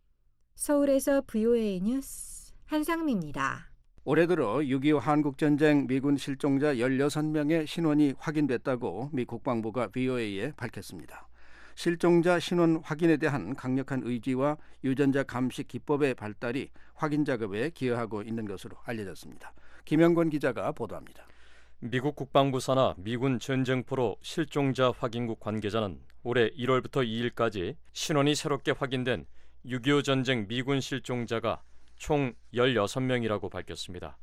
서울에서 브이오에이 뉴스 한상미입니다. 올해 들어 육이오 한국전쟁 미군 실종자 열여섯 명의 신원이 확인됐다고 미 국방부가 브이오에이에 밝혔습니다. 실종자 신원 확인에 대한 강력한 의지와 유전자 감식 기법의 발달이 확인 작업에 기여하고 있는 것으로 알려졌습니다. 김영권 기자가 보도합니다. 미국 국방부 산하 미군 전쟁포로 실종자 확인국 관계자는 올해 일월부터 이일까지 신원이 새롭게 확인된 육이오 전쟁 미군 실종자가 총 열여섯 명이라고 밝혔습니다.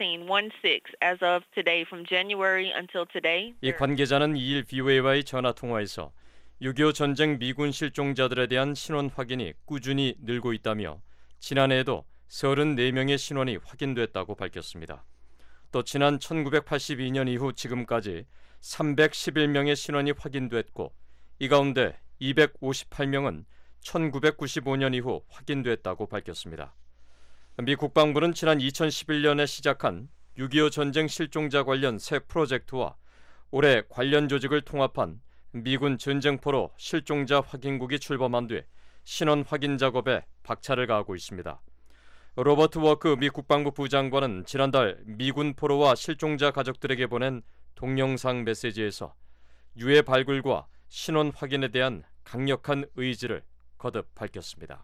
as of today from January until today. 이 관계자는 이일 브이오에이와의 전화 통화에서 육이오 전쟁 미군 실종자들에 대한 신원 확인이 꾸준히 늘고 있다며 지난해에도 서른네 명의 신원이 확인됐다고 밝혔습니다. 또 지난 천구백팔십이 년 이후 지금까지 삼백십일 명의 신원이 확인됐고 이 가운데 이백오십팔 명은 천구백구십오 년 이후 확인됐다고 밝혔습니다. 미 국방부는 지난 이천십일 년에 시작한 육이오 전쟁 실종자 관련 새 프로젝트와 올해 관련 조직을 통합한 미군 전쟁포로 실종자 확인국이 출범한 뒤 신원 확인 작업에 박차를 가하고 있습니다. 로버트 워크 미 국방부 부장관은 지난달 미군 포로와 실종자 가족들에게 보낸 동영상 메시지에서 유해 발굴과 신원 확인에 대한 강력한 의지를 거듭 밝혔습니다.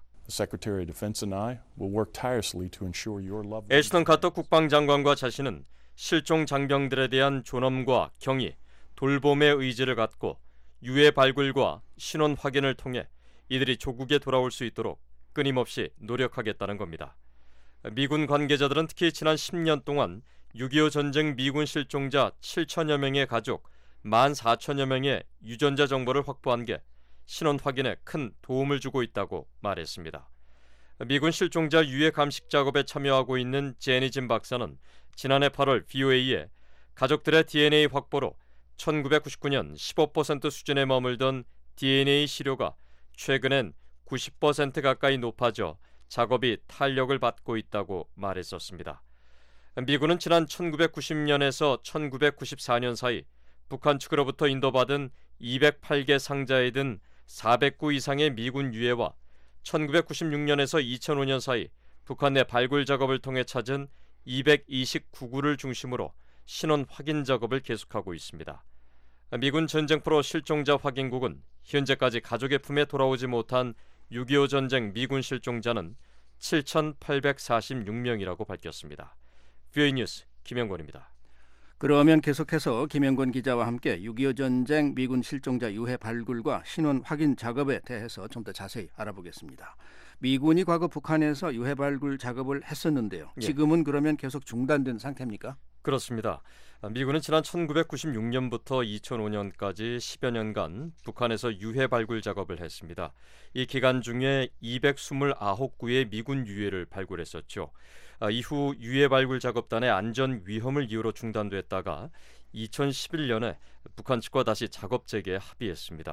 애시턴 카터 국방장관과 자신은 실종 장병들에 대한 존엄과 경의, 돌봄의 의지를 갖고 유해 발굴과 신원 확인을 통해 이들이 조국에 돌아올 수 있도록 끊임없이 노력하겠다는 겁니다. 미군 관계자들은 특히 지난 십 년 동안 육이오 전쟁 미군 실종자 칠천여 명의 가족, 만 사천여 명의 유전자 정보를 확보한 게 신원 확인에 큰 도움을 주고 있다고 말했습니다. 미군 실종자 유해 감식 작업에 참여하고 있는 제니진 박사는 지난해 팔월 브이오에이에 가족들의 디엔에이 확보로 천구백구십구 년 십오 퍼센트 수준에 머물던 디엔에이 시료가 최근엔 구십 퍼센트 가까이 높아져 작업이 탄력을 받고 있다고 말했었습니다. 미군은 지난 천구백구십 년에서 천구백구십사 년 사이 북한 측으로부터 인도받은 이백팔 개 상자에 든 사백 구 이상의 미군 유해와 천구백구십육 년에서 이천오 년 사이 북한 내 발굴 작업을 통해 찾은 이백이십구 구를 중심으로 신원 확인 작업을 계속하고 있습니다. 미군 전쟁포로 실종자 확인국은 현재까지 가족의 품에 돌아오지 못한 육이오 전쟁 미군 실종자는 칠천팔백사십육 명이라고 밝혔습니다. 브이오에이 뉴스 김영권입니다. 그러면 계속해서 김영권 기자와 함께 육이오 전쟁 미군 실종자 유해 발굴과 신원 확인 작업에 대해서 좀 더 자세히 알아보겠습니다. 미군이 과거 북한에서 유해 발굴 작업을 했었는데요. 지금은 그러면 계속 중단된 상태입니까? 그렇습니다. 미군은 지난 천구백구십육 년부터 이천오 년까지 십여 년간 북한에서 유해 발굴 작업을 했습니다. 이 기간 중에 이백이십구 구의 미군 유해를 발굴했었죠. 이후 유해 발굴 작업단의 안전 위험을 이유로 중단됐다가 이천십일 년에 북한 측과 다시 작업 재개에 합의했습니다.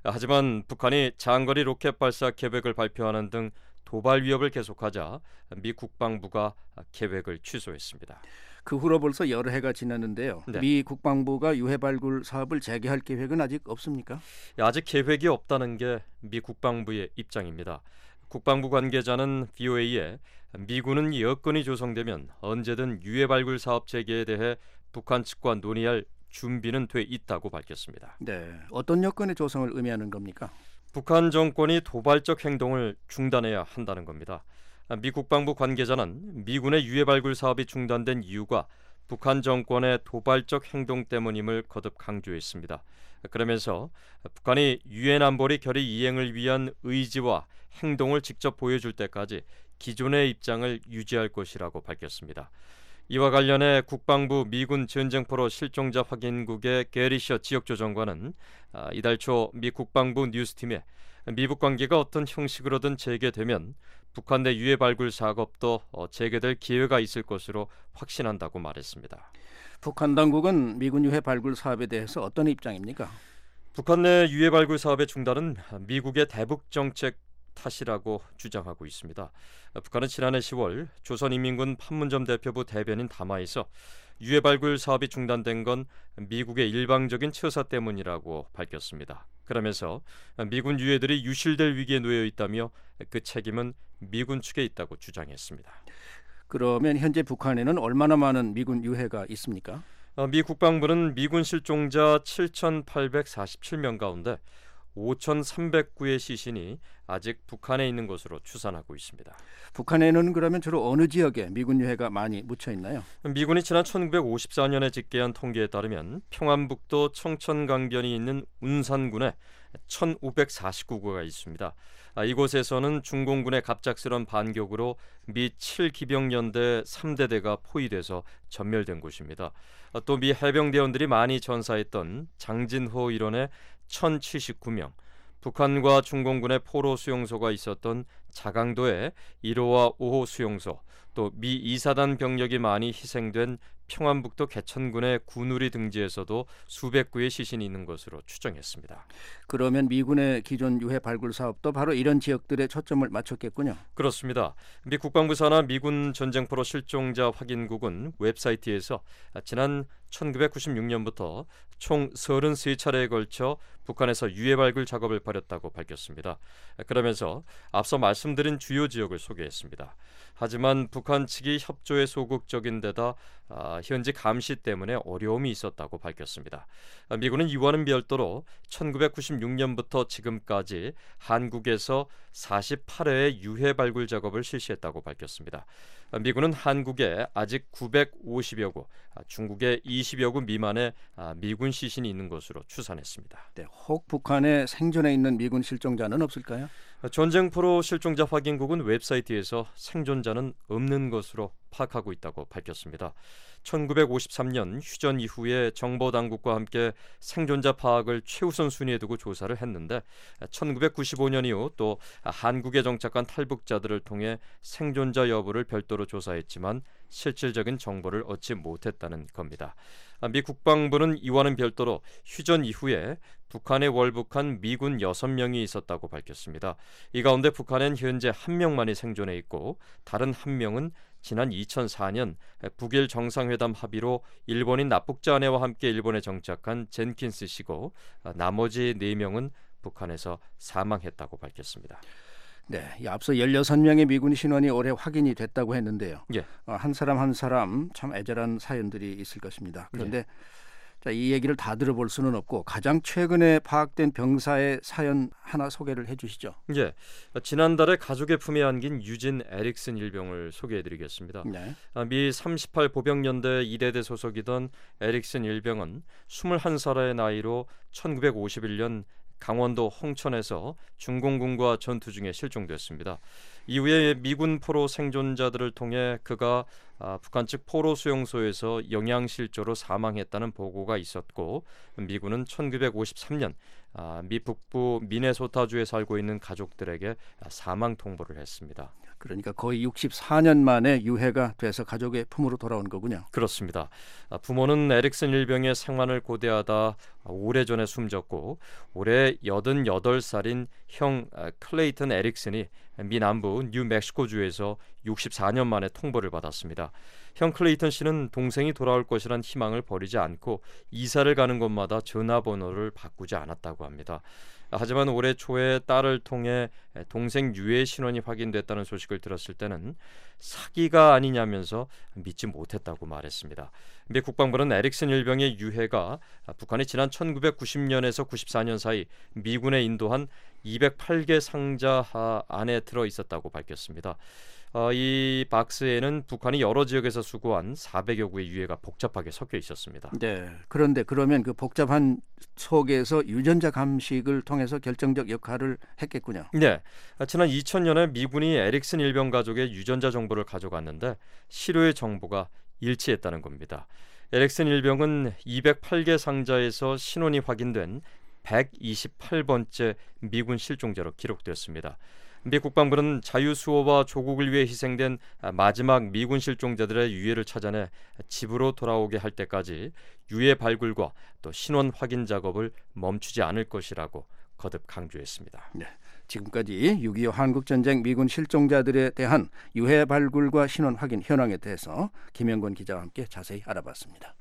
하지만 북한이 장거리 로켓 발사 계획을 발표하는 등 도발 위협을 계속하자 미 국방부가 계획을 취소했습니다. 그 후로 벌써 여러 해가 지났는데요. 네. 미 국방부가 유해 발굴 사업을 재개할 계획은 아직 없습니까? 아직 계획이 없다는 게 미 국방부의 입장입니다. 국방부 관계자는 브이오에이에 미군은 여건이 조성되면 언제든 유해 발굴 사업 재개에 대해 북한 측과 논의할 준비는 돼 있다고 밝혔습니다. 네, 어떤 여건의 조성을 의미하는 겁니까? 북한 정권이 도발적 행동을 중단해야 한다는 겁니다. 미 국방부 관계자는 미군의 유해 발굴 사업이 중단된 이유가 북한 정권의 도발적 행동 때문임을 거듭 강조했습니다. 그러면서 북한이 유엔 안보리 결의 이행을 위한 의지와 행동을 직접 보여줄 때까지 기존의 입장을 유지할 것이라고 밝혔습니다. 이와 관련해 국방부 미군 전쟁포로 실종자 확인국의 게리셔 지역조정관은 이달 초 미 국방부 뉴스팀에 미북 관계가 어떤 형식으로든 재개되면 북한 내 유해 발굴 작업도 재개될 기회가 있을 것으로 확신한다고 말했습니다. 북한 당국은 미군 유해 발굴 사업에 대해서 어떤 입장입니까? 북한 내 유해 발굴 사업의 중단은 미국의 대북 정책 탓이라고 주장하고 있습니다. 북한은 지난해 시월 조선인민군 판문점 대표부 대변인 담화에서 유해 발굴 사업이 중단된 건 미국의 일방적인 처사 때문이라고 밝혔습니다. 그러면서 미군 유해들이 유실될 위기에 놓여 있다며 그 책임은 미군 측에 있다고 주장했습니다. 그러면 현재 북한에는 얼마나 많은 미군 유해가 있습니까? 미 국방부는 미군 실종자 칠천팔백사십칠 명 가운데 오천삼백구의 시신이 아직 북한에 있는 것으로 추산하고 있습니다. 북한에는 그러면 주로 어느 지역에 미군 유해가 많이 묻혀 있나요? 미군이 지난 천구백오십사 년에 집계한 통계에 따르면 평안북도 청천강변이 있는 운산군에 천오백사십구 구가 있습니다. 이곳에서는 중공군의 갑작스런 반격으로 미 칠 기병연대 삼 대대가 포위돼서 전멸된 곳입니다. 또 미 해병대원들이 많이 전사했던 장진호 일원의 천칠십구 명, 북한과 중공군의 포로 수용소가 있었던 자강도의 일 호와 오 호 수용소, 또 미 이 사단 병력이 많이 희생된 평안북도 개천군의 군우리 등지에서도 수백 구의 시신이 있는 것으로 추정했습니다. 그러면 미군의 기존 유해 발굴 사업도 바로 이런 지역들에 초점을 맞췄겠군요. 그렇습니다. 미 국방부 산하 미군 전쟁포로 실종자 확인국은 웹사이트에서 지난 천구백구십육 년부터 총 서른세 차례에 걸쳐 북한에서 유해 발굴 작업을 벌였다고 밝혔습니다. 그러면서 앞서 말씀드린 주요 지역을 소개했습니다. 하지만 북한 측이 협조에 소극적인 데다 아, 현지 감시 때문에 어려움이 있었다고 밝혔습니다. 미군은 이와는 별도로 천구백구십육 년부터 지금까지 한국에서 사십팔 회의 유해 발굴 작업을 실시했다고 밝혔습니다. 미군은 한국에 아직 구백오십여 구, 중국에 이십여 구 미만의 미군 시신이 있는 것으로 추산했습니다. 네, 혹 북한에 생존해 있는 미군 실종자는 없을까요? 전쟁포로 실종자 확인국은 웹사이트에서 생존자는 없는 것으로 파악하고 있다고 밝혔습니다. 천구백오십삼 년 휴전 이후에 정보당국과 함께 생존자 파악을 최우선 순위에 두고 조사를 했는데 천구백구십오 년 이후 또 한국에 정착한 탈북자들을 통해 생존자 여부를 별도로 조사했지만 실질적인 정보를 얻지 못했다는 겁니다. 미 국방부는 이와는 별도로 휴전 이후에 북한에 월북한 미군 여섯 명이 있었다고 밝혔습니다. 이 가운데 북한엔 현재 한 명만이 생존해 있고 다른 한 명은 지난 이천사 년 북일 정상회담 합의로 일본인 납북자 아내와 함께 일본에 정착한 젠킨스 씨고 나머지 네 명은 북한에서 사망했다고 밝혔습니다. 네, 앞서 열여섯 명의 미군 신원이 올해 확인이 됐다고 했는데요. 예. 한 사람 한 사람 참 애절한 사연들이 있을 것입니다. 그런데 예. 자, 이 얘기를 다 들어볼 수는 없고 가장 최근에 파악된 병사의 사연 하나 소개를 해주시죠. 예, 지난달에 가족의 품에 안긴 유진 에릭슨 일병을 소개해드리겠습니다. 네. 미 삼십팔 보병연대 이 대대 소속이던 에릭슨 일병은 스물한 살의 나이로 천구백오십일 년 강원도 홍천에서 중공군과 전투 중에 실종됐습니다. 이후에 미군 포로 생존자들을 통해 그가 아, 북한 측 포로 수용소에서 영양실조로 사망했다는 보고가 있었고 미군은 천구백오십삼 년 아, 미 북부 미네소타주에 살고 있는 가족들에게 사망 통보를 했습니다. 그러니까 거의 육십사 년 만에 유해가 돼서 가족의 품으로 돌아온 거군요. 그렇습니다. 부모는 에릭슨 일병의 생만을 고대하다 오래전에 숨졌고 올해 여든여덟 살인 형 클레이튼 에릭슨이 미 남부 뉴멕시코주에서 육십사 년 만에 통보를 받았습니다. 형 클레이튼 씨는 동생이 돌아올 것이란 희망을 버리지 않고 이사를 가는 곳마다 전화번호를 바꾸지 않았다고 합니다. 하지만 올해 초에 딸을 통해 동생 유해 신원이 확인됐다는 소식을 들었을 때는 사기가 아니냐면서 믿지 못했다고 말했습니다. 미 국방부는 에릭슨 일병의 유해가 북한이 지난 천구백구십 년에서 구십사 년 사이 미군에 인도한 이백팔 개 상자 안에 들어 있었다고 밝혔습니다. 어, 이 박스에는 북한이 여러 지역에서 수거한 사백여 구의 유해가 복잡하게 섞여 있었습니다. 네. 그런데 그러면 그 복잡한 속에서 유전자 감식을 통해서 결정적 역할을 했겠군요. 네. 지난 이천 년에 미군이 에릭슨 일병 가족의 유전자 정보를 가져갔는데 시료의 정보가 일치했다는 겁니다. 에릭슨 일병은 이백팔 개 상자에서 신원이 확인된 백이십팔 번째 미군 실종자로 기록되었습니다. 미 국방부는 자유수호와 조국을 위해 희생된 마지막 미군 실종자들의 유해를 찾아내 집으로 돌아오게 할 때까지 유해 발굴과 또 신원 확인 작업을 멈추지 않을 것이라고 거듭 강조했습니다. 네, 지금까지 육이오 한국전쟁 미군 실종자들에 대한 유해 발굴과 신원 확인 현황에 대해서 김영권 기자와 함께 자세히 알아봤습니다.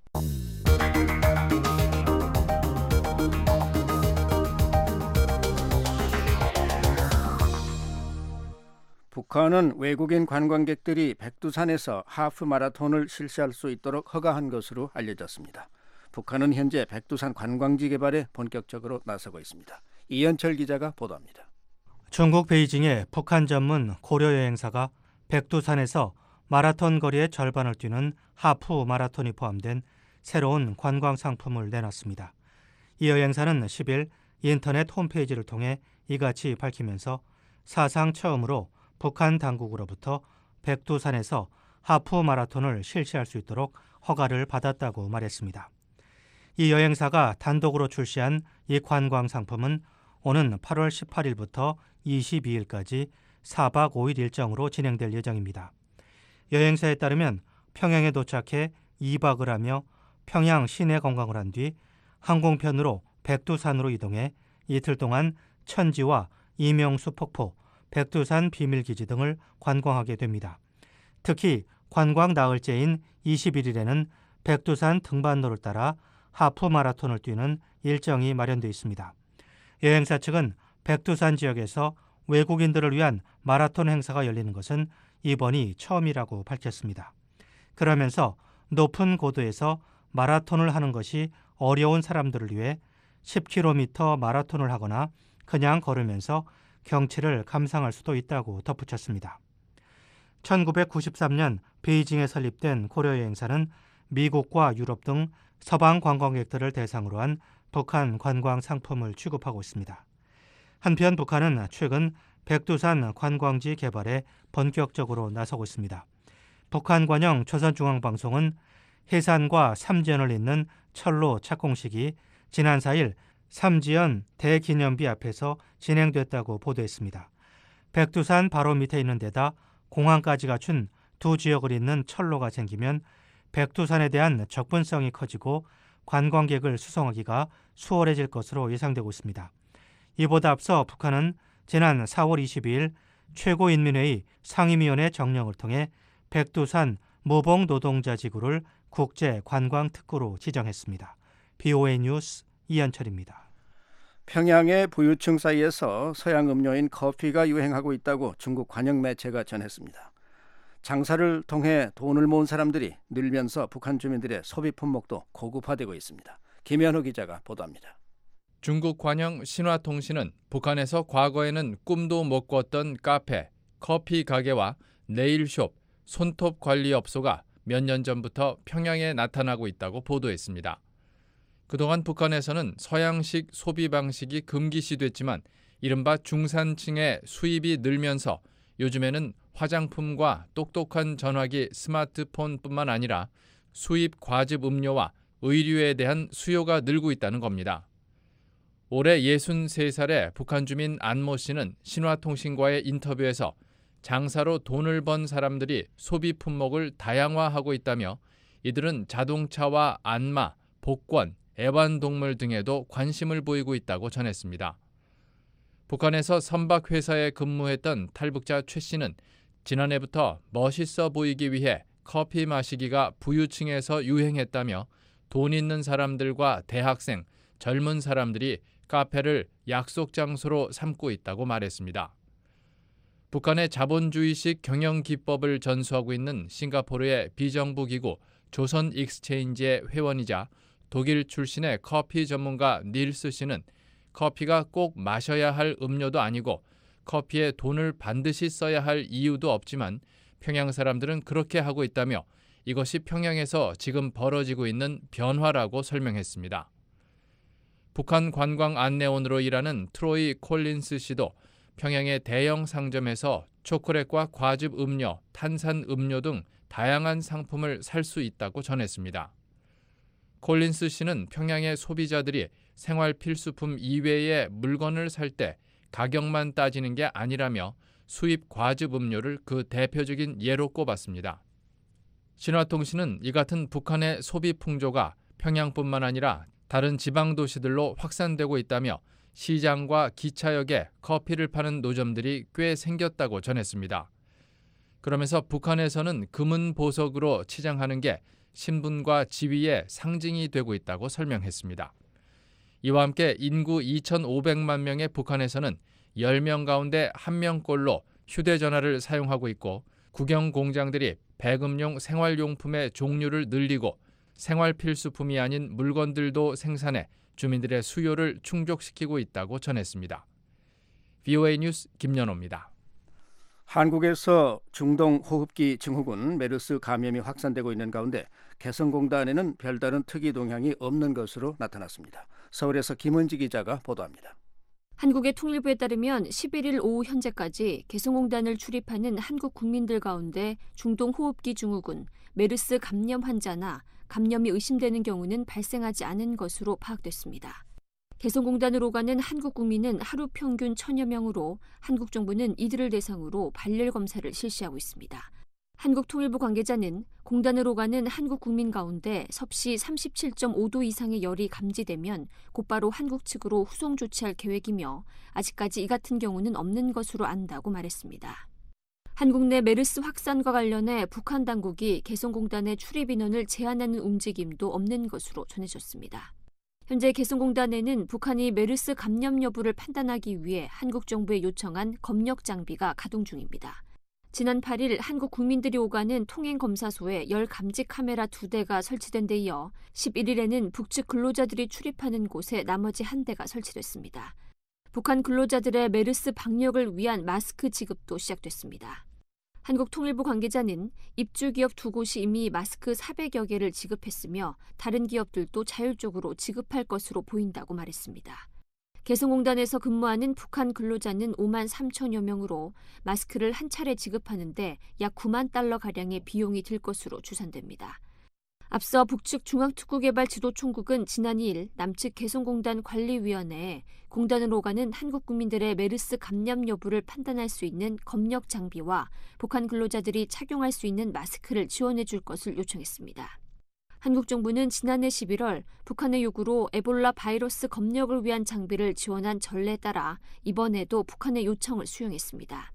북한은 외국인 관광객들이 백두산에서 하프 마라톤을 실시할 수 있도록 허가한 것으로 알려졌습니다. 북한은 현재 백두산 관광지 개발에 본격적으로 나서고 있습니다. 이현철 기자가 보도합니다. 중국 베이징의 북한 전문 고려 여행사가 백두산에서 마라톤 거리의 절반을 뛰는 하프 마라톤이 포함된 새로운 관광 상품을 내놨습니다. 이 여행사는 십 일 인터넷 홈페이지를 통해 이같이 밝히면서 사상 처음으로 북한 당국으로부터 백두산에서 하프 마라톤을 실시할 수 있도록 허가를 받았다고 말했습니다. 이 여행사가 단독으로 출시한 이 관광 상품은 오는 팔월 십팔일부터 이십이일까지 사박 오일 일정으로 진행될 예정입니다. 여행사에 따르면 평양에 도착해 이박을 하며 평양 시내 관광을 한 뒤 항공편으로 백두산으로 이동해 이틀 동안 천지와 이명수 폭포, 백두산 비밀기지 등을 관광하게 됩니다. 특히 관광 나흘째인 이십일일에는 백두산 등반로를 따라 하프 마라톤을 뛰는 일정이 마련되어 있습니다. 여행사 측은 백두산 지역에서 외국인들을 위한 마라톤 행사가 열리는 것은 이번이 처음이라고 밝혔습니다. 그러면서 높은 고도에서 마라톤을 하는 것이 어려운 사람들을 위해 십 킬로미터 마라톤을 하거나 그냥 걸으면서 경치를 감상할 수도 있다고 덧붙였습니다. 천구백구십삼 년 베이징에 설립된 고려 여행사는 미국과 유럽 등 서방 관광객들을 대상으로 한 북한 관광 상품을 취급하고 있습니다. 한편 북한은 최근 백두산 관광지 개발에 본격적으로 나서고 있습니다. 북한 관영 조선중앙방송은 해산과 삼지연을 잇는 철로 착공식이 지난 사일 삼지연 대기념비 앞에서 진행됐다고 보도했습니다. 백두산 바로 밑에 있는 데다 공항까지 갖춘 두 지역을 잇는 철로가 생기면 백두산에 대한 접근성이 커지고 관광객을 수송하기가 수월해질 것으로 예상되고 있습니다. 이보다 앞서 북한은 지난 사월 이십이일 최고인민회의 상임위원회 정령을 통해 백두산 무봉 노동자 지구를 국제관광특구로 지정했습니다. 비오에이 뉴스 이현철입니다. 평양의 부유층 사이에서 서양 음료인 커피가 유행하고 있다고 중국 관영 매체가 전했습니다. 장사를 통해 돈을 모은 사람들이 늘면서 북한 주민들의 소비 품목도 고급화되고 있습니다. 김현우 기자가 보도합니다. 중국 관영 신화통신은 북한에서 과거에는 꿈도 못 꿨던 카페, 커피 가게와 네일숍, 손톱 관리 업소가 몇 년 전부터 평양에 나타나고 있다고 보도했습니다. 그동안 북한에서는 서양식 소비 방식이 금기시됐지만 이른바 중산층의 수입이 늘면서 요즘에는 화장품과 똑똑한 전화기, 스마트폰뿐만 아니라 수입 과즙 음료와 의류에 대한 수요가 늘고 있다는 겁니다. 올해 예순세 살의 북한 주민 안모 씨는 신화통신과의 인터뷰에서 장사로 돈을 번 사람들이 소비 품목을 다양화하고 있다며 이들은 자동차와 안마, 복권, 애완동물 등에도 관심을 보이고 있다고 전했습니다. 북한에서 선박회사에 근무했던 탈북자 최 씨는 지난해부터 멋있어 보이기 위해 커피 마시기가 부유층에서 유행했다며 돈 있는 사람들과 대학생, 젊은 사람들이 카페를 약속 장소로 삼고 있다고 말했습니다. 북한의 자본주의식 경영 기법을 전수하고 있는 싱가포르의 비정부 기구 조선 익스체인지의 회원이자 독일 출신의 커피 전문가 닐스 씨는 커피가 꼭 마셔야 할 음료도 아니고 커피에 돈을 반드시 써야 할 이유도 없지만 평양 사람들은 그렇게 하고 있다며 이것이 평양에서 지금 벌어지고 있는 변화라고 설명했습니다. 북한 관광 안내원으로 일하는 트로이 콜린스 씨도 평양의 대형 상점에서 초콜릿과 과즙 음료, 탄산 음료 등 다양한 상품을 살 수 있다고 전했습니다. 콜린스 씨는 평양의 소비자들이 생활 필수품 이외의 물건을 살 때 가격만 따지는 게 아니라며 수입 과즙 음료를 그 대표적인 예로 꼽았습니다. 신화통신은 이 같은 북한의 소비 풍조가 평양뿐만 아니라 다른 지방 도시들로 확산되고 있다며 시장과 기차역에 커피를 파는 노점들이 꽤 생겼다고 전했습니다. 그러면서 북한에서는 금은 보석으로 치장하는 게 신분과 지위의 상징이 되고 있다고 설명했습니다. 이와 함께 인구 이천오백만 명의 북한에서는 열 명 가운데 한 명꼴로 휴대전화를 사용하고 있고 국영 공장들이 배급용 생활용품의 종류를 늘리고 생활 필수품이 아닌 물건들도 생산해 주민들의 수요를 충족시키고 있다고 전했습니다. 브이오에이 뉴스 김연호입니다. 한국에서 중동 호흡기 증후군 메르스 감염이 확산되고 있는 가운데 개성공단에는 별다른 특이 동향이 없는 것으로 나타났습니다. 서울에서 김은지 기자가 보도합니다. 한국의 통일부에 따르면 십일일 오후 현재까지 개성공단을 출입하는 한국 국민들 가운데 중동 호흡기 증후군, 메르스 감염 환자나 감염이 의심되는 경우는 발생하지 않은 것으로 파악됐습니다. 개성공단으로 가는 한국 국민은 하루 평균 천여 명으로 한국 정부는 이들을 대상으로 발열 검사를 실시하고 있습니다. 한국통일부 관계자는 공단으로 가는 한국 국민 가운데 섭씨 삼십칠 점 오 도 이상의 열이 감지되면 곧바로 한국 측으로 후송 조치할 계획이며 아직까지 이 같은 경우는 없는 것으로 안다고 말했습니다. 한국 내 메르스 확산과 관련해 북한 당국이 개성공단의 출입 인원을 제한하는 움직임도 없는 것으로 전해졌습니다. 현재 개성공단에는 북한이 메르스 감염 여부를 판단하기 위해 한국 정부에 요청한 검역 장비가 가동 중입니다. 지난 팔일 한국 국민들이 오가는 통행검사소에 열 감지 카메라 두 대가 설치된 데 이어 십일일에는 북측 근로자들이 출입하는 곳에 나머지 한 대가 설치됐습니다. 북한 근로자들의 메르스 방역을 위한 마스크 지급도 시작됐습니다. 한국통일부 관계자는 입주 기업 두 곳이 이미 마스크 사백여 개를 지급했으며 다른 기업들도 자율적으로 지급할 것으로 보인다고 말했습니다. 개성공단에서 근무하는 북한 근로자는 오만 삼천여 명으로 마스크를 한 차례 지급하는데 약 구만 달러가량의 비용이 들 것으로 추산됩니다. 앞서 북측 중앙특구개발지도총국은 지난 이일 남측 개성공단 관리위원회에 공단으로 가는 한국 국민들의 메르스 감염 여부를 판단할 수 있는 검역 장비와 북한 근로자들이 착용할 수 있는 마스크를 지원해 줄 것을 요청했습니다. 한국 정부는 지난해 십일월 북한의 요구로 에볼라 바이러스 검역을 위한 장비를 지원한 전례에 따라 이번에도 북한의 요청을 수용했습니다.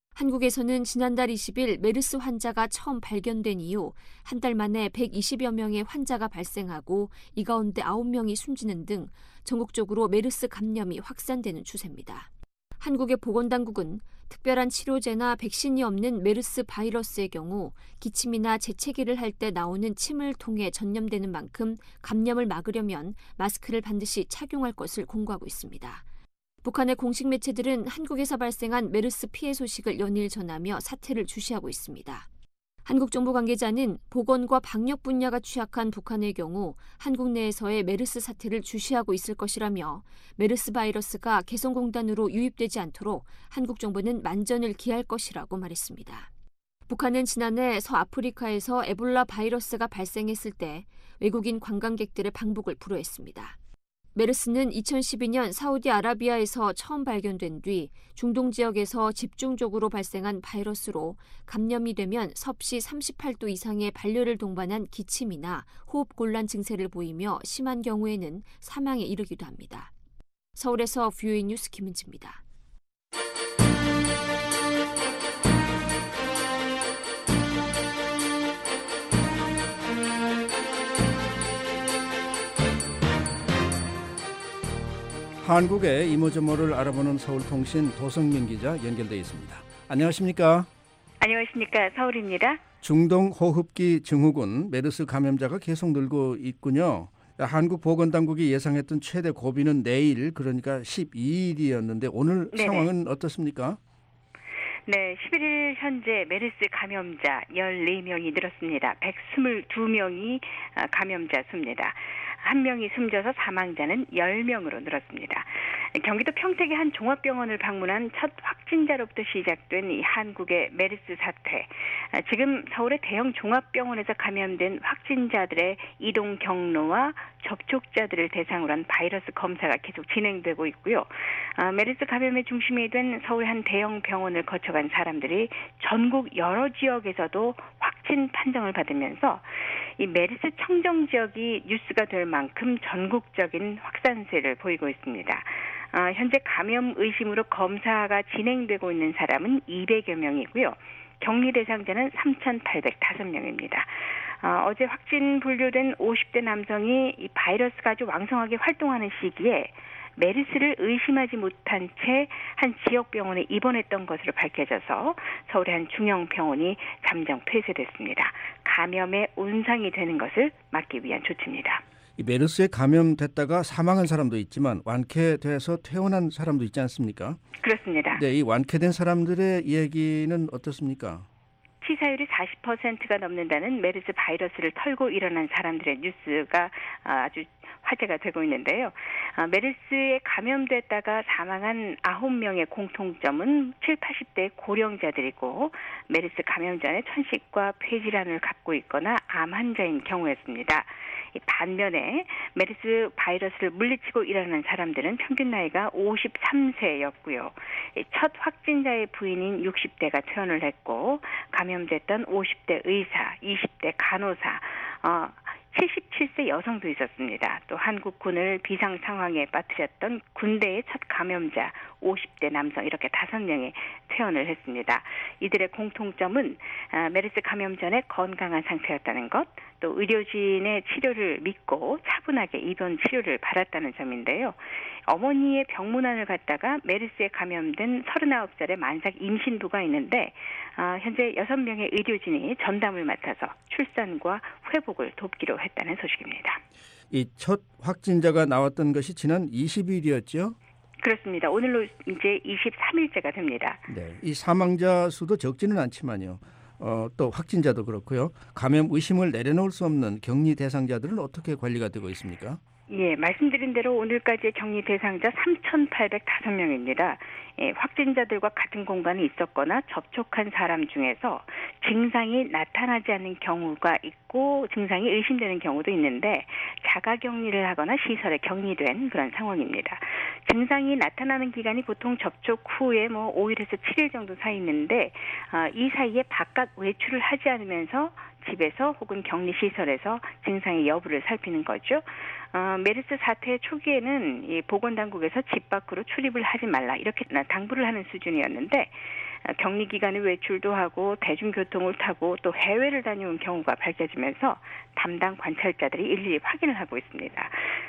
한국에서는 지난달 이십일 메르스 환자가 처음 발견된 이후 한 달 만에 백이십여 명의 환자가 발생하고 이 가운데 아홉 명이 숨지는 등 전국적으로 메르스 감염이 확산되는 추세입니다. 한국의 보건당국은 특별한 치료제나 백신이 없는 메르스 바이러스의 경우 기침이나 재채기를 할 때 나오는 침을 통해 전염되는 만큼 감염을 막으려면 마스크를 반드시 착용할 것을 공고하고 있습니다. 북한의 공식 매체들은 한국에서 발생한 메르스 피해 소식을 연일 전하며 사태를 주시하고 있습니다. 한국 정부 관계자는 보건과 방역 분야가 취약한 북한의 경우 한국 내에서의 메르스 사태를 주시하고 있을 것이라며 메르스 바이러스가 개성공단으로 유입되지 않도록 한국 정부는 만전을 기할 것이라고 말했습니다. 북한은 지난해 서아프리카에서 에볼라 바이러스가 발생했을 때 외국인 관광객들의 방북을 불허했습니다. 메르스는 이천십이 년 사우디아라비아에서 처음 발견된 뒤 중동 지역에서 집중적으로 발생한 바이러스로 감염이 되면 섭씨 삼십팔 도 이상의 발열을 동반한 기침이나 호흡곤란 증세를 보이며 심한 경우에는 사망에 이르기도 합니다. 서울에서 뷰이 뉴스 김은지입니다. 한국의 이모저모를 알아보는 서울통신 도성민 기자 연결돼 있습니다. 안녕하십니까? 안녕하십니까? 서울입니다. 중동호흡기 증후군 메르스 감염자가 계속 늘고 있군요. 한국보건당국이 예상했던 최대 고비는 내일, 그러니까 십이 일이었는데 오늘 네네. 상황은 어떻습니까? 네, 십일 일 현재 메르스 감염자 열네 명이 늘었습니다. 백이십이 명이 감염자 수입니다. 한 명이 숨져서 사망자는 열 명으로 늘었습니다. 경기도 평택의 한 종합병원을 방문한 첫 확진자로부터 시작된 이 한국의 메르스 사태. 지금 서울의 대형 종합병원에서 감염된 확진자들의 이동 경로와 접촉자들을 대상으로 한 바이러스 검사가 계속 진행되고 있고요. 메르스 감염의 중심이 된 서울 한 대형 병원을 거쳐간 사람들이 전국 여러 지역에서도 확진 판정을 받으면서 이 메르스 청정 지역이 뉴스가 될 만큼 전국적인 확산세를 보이고 있습니다. 어, 현재 감염 의심으로 검사가 진행되고 있는 사람은 이백여 명이고요. 격리 대상자는 삼천팔백오 명입니다. 어, 어제 확진 분류된 오십 대 남성이 이 바이러스가 아주 왕성하게 활동하는 시기에 메르스를 의심하지 못한 채 한 지역병원에 입원했던 것으로 밝혀져서 서울의 한 중형병원이 잠정 폐쇄됐습니다. 감염의 온상이 되는 것을 막기 위한 조치입니다. 이 메르스에 감염됐다가 사망한 사람도 있지만 완쾌돼서 퇴원한 사람도 있지 않습니까? 그렇습니다. 네, 이 완쾌된 사람들의 얘기는 어떻습니까? 치사율이 사십 퍼센트가 넘는다는 메르스 바이러스를 털고 일어난 사람들의 뉴스가 아주 화제가 되고 있는데요. 메르스에 감염됐다가 사망한 아홉 명의 공통점은 칠십, 팔십 대 고령자들이고 메르스 감염자는 천식과 폐질환을 갖고 있거나 암 환자인 경우였습니다. 반면에 메르스 바이러스를 물리치고 일어나는 사람들은 평균 나이가 오십삼 세였고요. 첫 확진자의 부인인 육십 대가 퇴원을 했고 감염됐던 오십 대 의사, 이십 대 간호사, 어, 칠십칠 세 여성도 있었습니다. 또 한국군을 비상 상황에 빠뜨렸던 군대의 첫 감염자 오십 대 남성 이렇게 다섯 명이 퇴원을 했습니다. 이들의 공통점은 메르스 감염 전에 건강한 상태였다는 것, 또 의료진의 치료를 믿고 차분하게 입원 치료를 받았다는 점인데요. 어머니의 병문안을 갔다가 메르스에 감염된 서른아홉 살의 만삭 임신부가 있는데 현재 여섯 명의 의료진이 전담을 맡아서 출산과 회복을 돕기로 했다는 소식입니다. 이 첫 확진자가 나왔던 것이 지난 이십 일이었죠? 그렇습니다. 오늘로 이제 이십삼 일째가 됩니다. 네, 이 사망자 수도 적지는 않지만요. 어, 또 확진자도 그렇고요. 감염 의심을 내려놓을 수 없는 격리 대상자들은 어떻게 관리가 되고 있습니까? 예, 말씀드린 대로 오늘까지의 격리 대상자 삼천팔백오 명입니다. 예, 확진자들과 같은 공간에 있었거나 접촉한 사람 중에서 증상이 나타나지 않는 경우가 있고 증상이 의심되는 경우도 있는데 자가격리를 하거나 시설에 격리된 그런 상황입니다. 증상이 나타나는 기간이 보통 접촉 후에 뭐 오 일에서 칠 일 정도 사이인데 어, 이 사이에 바깥 외출을 하지 않으면서 집에서 혹은 격리시설에서 증상의 여부를 살피는 거죠. 어, 메르스 사태 초기에는 이 보건당국에서 집 밖으로 출입을 하지 말라 이렇게 당부를 하는 수준이었는데 어, 격리 기간에 외출도 하고 대중교통을 타고 또 해외를 다녀온 경우가 밝혀지면서 담당 관찰자들이 일일이 확인을 하고 있습니다.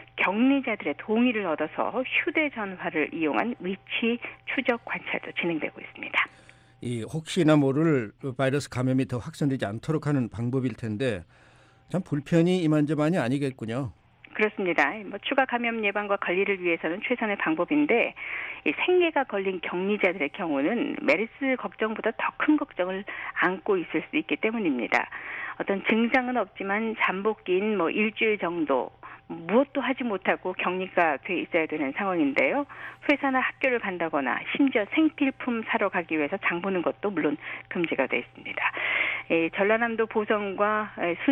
격리자들의 동의를 얻어서 휴대전화를 이용한 위치 추적 관찰도 진행되고 있습니다. 이 혹시나 모를 바이러스 감염이 더 확산되지 않도록 하는 방법일 텐데 참 불편이 이만저만이 아니겠군요. 그렇습니다. 뭐 추가 감염 예방과 관리를 위해서는 최선의 방법인데 이 생계가 걸린 격리자들의 경우는 메르스 걱정보다 더 큰 걱정을 안고 있을 수 있기 때문입니다. 어떤 증상은 없지만 잠복기인 뭐 일주일 정도 무엇도 하지 못하고 격리가 돼 있어야 되는 상황인데요. 회사나 학교를 간다거나 심지어 생필품 사러 가기 위해서 장 보는 것도 물론 금지가 돼 있습니다. 이 전라남도 보성과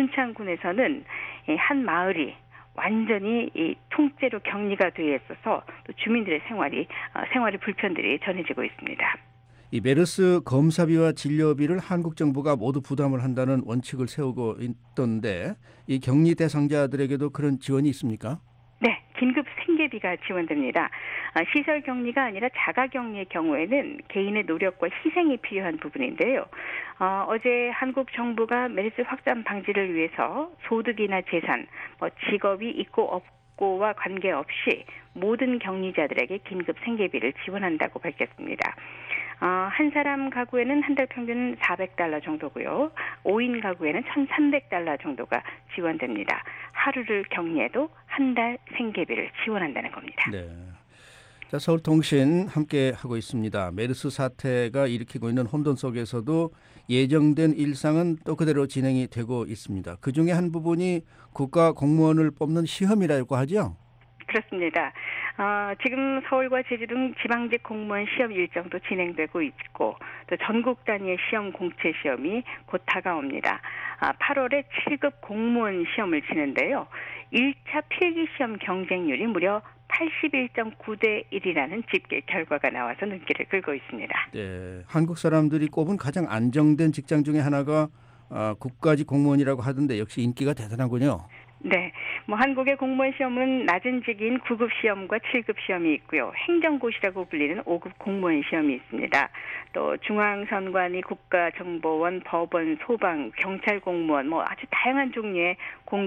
순창군에서는 한 마을이 완전히 이 통째로 격리가 되어 있어서 또 주민들의 생활이 생활의 불편들이 전해지고 있습니다. 이 메르스 검사비와 진료비를 한국 정부가 모두 부담을 한다는 원칙을 세우고 있던데 이 격리 대상자들에게도 그런 지원이 있습니까? 네, 긴급 생계비가 지원됩니다. 시설 격리가 아니라 자가 격리의 경우에는 개인의 노력과 희생이 필요한 부분인데요. 어, 어제 한국 정부가 메르스 확산 방지를 위해서 소득이나 재산, 뭐 직업이 있고 없고와 관계없이 모든 격리자들에게 긴급 생계비를 지원한다고 밝혔습니다. 어, 한 사람 가구에는 한 달 평균 사백 달러 정도고요. 오 인 가구에는 천삼백 달러 정도가 지원됩니다. 하루를 격리해도 한 달 생계비를 지원한다는 겁니다. 네. 자, 서울통신 함께 하고 있습니다. 메르스 사태가 일으키고 있는 혼돈 속에서도 예정된 일상은 또 그대로 진행이 되고 있습니다. 그중에 한 부분이 국가 공무원을 뽑는 시험이라고 하죠? 그렇습니다. 어, 지금 서울과 제주 등 지방직 공무원 시험 일정도 진행되고 있고 또 전국 단위의 시험 공채 시험이 곧 다가옵니다. 아, 팔월에 칠 급 공무원 시험을 치는데요. 일 차 필기시험 경쟁률이 무려 팔십일 점 구 대 일이라는 집계 결과가 나와서 눈길을 끌고 있습니다. 네, 한국 사람들이 꼽은 가장 안정된 직장 중에 하나가 어, 국가직 공무원이라고 하던데 역시 인기가 대단하군요. 네, 뭐 한국의 공무원 시험은 낮은 직인 구 급 시험과 칠 급 시험이 있고요. 행정고시라고 불리는 오 급 공무원 시험이 있습니다. 또 중앙선관위, 국가정보원, 법원, 소방, 경찰 공무원 뭐 아주 다양한 종류의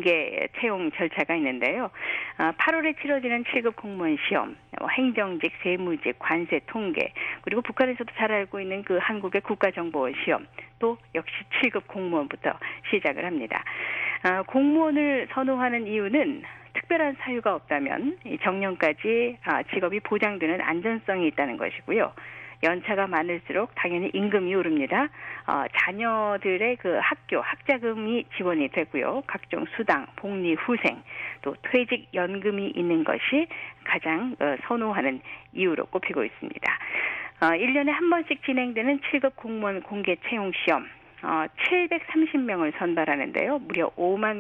공개 채용 절차가 있는데요. 팔월에 치러지는 칠 급 공무원 시험, 행정직, 세무직, 관세, 통계 그리고 북한에서도 잘 알고 있는 그 한국의 국가정보원 시험 또 역시 칠 급 공무원부터 시작을 합니다. 아, 공무원을 선호하는 이유는 특별한 사유가 없다면 정년까지 아, 직업이 보장되는 안전성이 있다는 것이고요. 연차가 많을수록 당연히 임금이 오릅니다. 어, 자녀들의 그 학교 학자금이 지원이 되고요. 각종 수당, 복리, 후생, 또 퇴직 연금이 있는 것이 가장 어, 선호하는 이유로 꼽히고 있습니다. 어, 일 년에 한 번씩 진행되는 칠 급 공무원 공개 채용 시험. 어, 칠백삼십 명을 선발하는데요. 무려 오만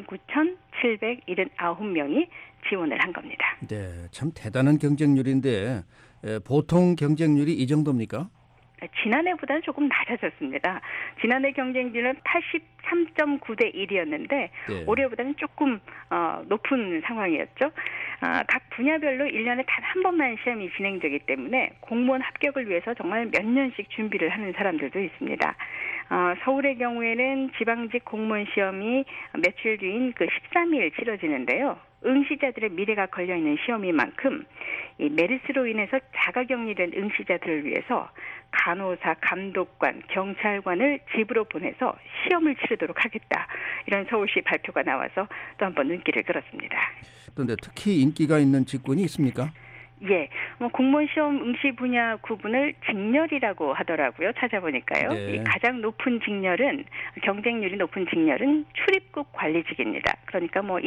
구천칠백칠십구 명이 지원을 한 겁니다. 네, 참 대단한 경쟁률인데 에, 보통 경쟁률이 이 정도입니까? 지난해보다는 조금 낮아졌습니다. 지난해 경쟁률은 팔십삼 점 구 대 일이었는데 네. 올해보다는 조금 어, 높은 상황이었죠. 어, 각 분야별로 일 년에 단 한 번만 시험이 진행되기 때문에 공무원 합격을 위해서 정말 몇 년씩 준비를 하는 사람들도 있습니다. 어, 서울의 경우에는 지방직 공무원 시험이 며칠 뒤인 그 십삼 일 치러지는데요. 응시자들의 미래가 걸려있는 시험인 만큼 이 메르스로 인해서 자가격리된 응시자들을 위해서 간호사, 감독관, 경찰관을 집으로 보내서 시험을 치르도록 하겠다. 이런 서울시 발표가 나와서 또 한 번 눈길을 끌었습니다. 그런데 특히 인기가 있는 직군이 있습니까? 예, 뭐 공무원 시험 응시 분야 구분을 직렬이라고 하더라고요. 찾아보니까요. 네. 이 가장 높은 직렬은 경쟁률이 높은 직렬은 출입국 관리직입니다. 그러니까 뭐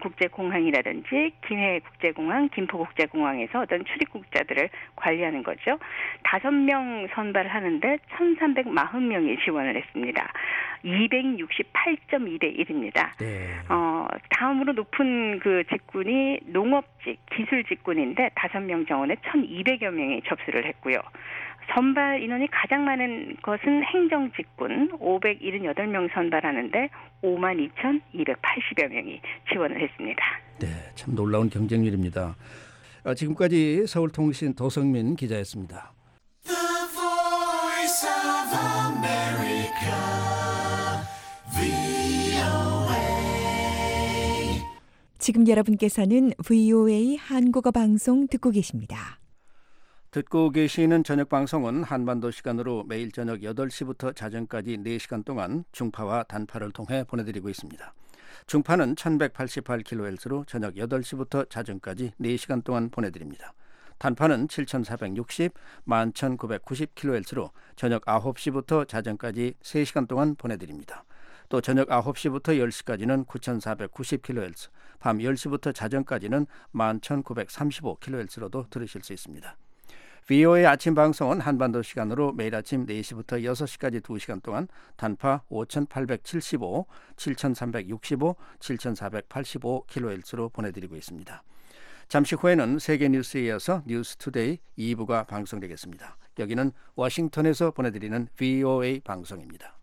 인천국제공항이라든지 김해국제공항, 김포국제공항에서 어떤 출입국자들을 관리하는 거죠. 다섯 명 선발을 하는데 천삼백사십 명이 지원을 했습니다. 이백육십팔 점 이 대 일입니다. 네. 어, 다음으로 높은 그 직군이 농업직, 기술 직군인데 다섯 명 정원에 천이백여 명이 접수를 했고요. 선발 인원이 가장 많은 것은 행정 직군 오백칠십팔 명 선발하는데 오만 이천이백팔십여 명이 지원을 했습니다. 네, 참 놀라운 경쟁률입니다. 아, 지금까지 서울통신 도성민 기자였습니다. The Voice of America, 브이오에이. 지금 여러분께서는 브이오에이 한국어 방송 듣고 계십니다. 듣고 계시는 저녁 방송은 한반도 시간으로 매일 저녁 여덟 시부터 자정까지 네 시간 동안 중파와 단파를 통해 보내드리고 있습니다. 중파는 천백팔십팔 킬로헤르츠로 저녁 여덟 시부터 자정까지 네 시간 동안 보내드립니다. 단파는 칠천사백육십, 만 천구백구십 킬로헤르츠로 저녁 아홉 시부터 자정까지 세 시간 동안 보내드립니다. 또 저녁 아홉 시부터 열 시까지는 구천사백구십 킬로헤르츠, 밤 열 시부터 자정까지는 만 천구백삼십오 킬로헤르츠로도 들으실 수 있습니다. 브이오에이 아침 방송은 한반도 시간으로 매일 아침 네 시부터 여섯 시까지 두 시간 동안 단파 오천팔백칠십오, 칠천삼백육십오, 칠천사백팔십오 킬로헤르츠로 보내드리고 있습니다. 잠시 후에는 세계 뉴스에 이어서 뉴스투데이 이 부가 방송되겠습니다. 여기는 워싱턴에서 보내드리는 브이오에이 방송입니다.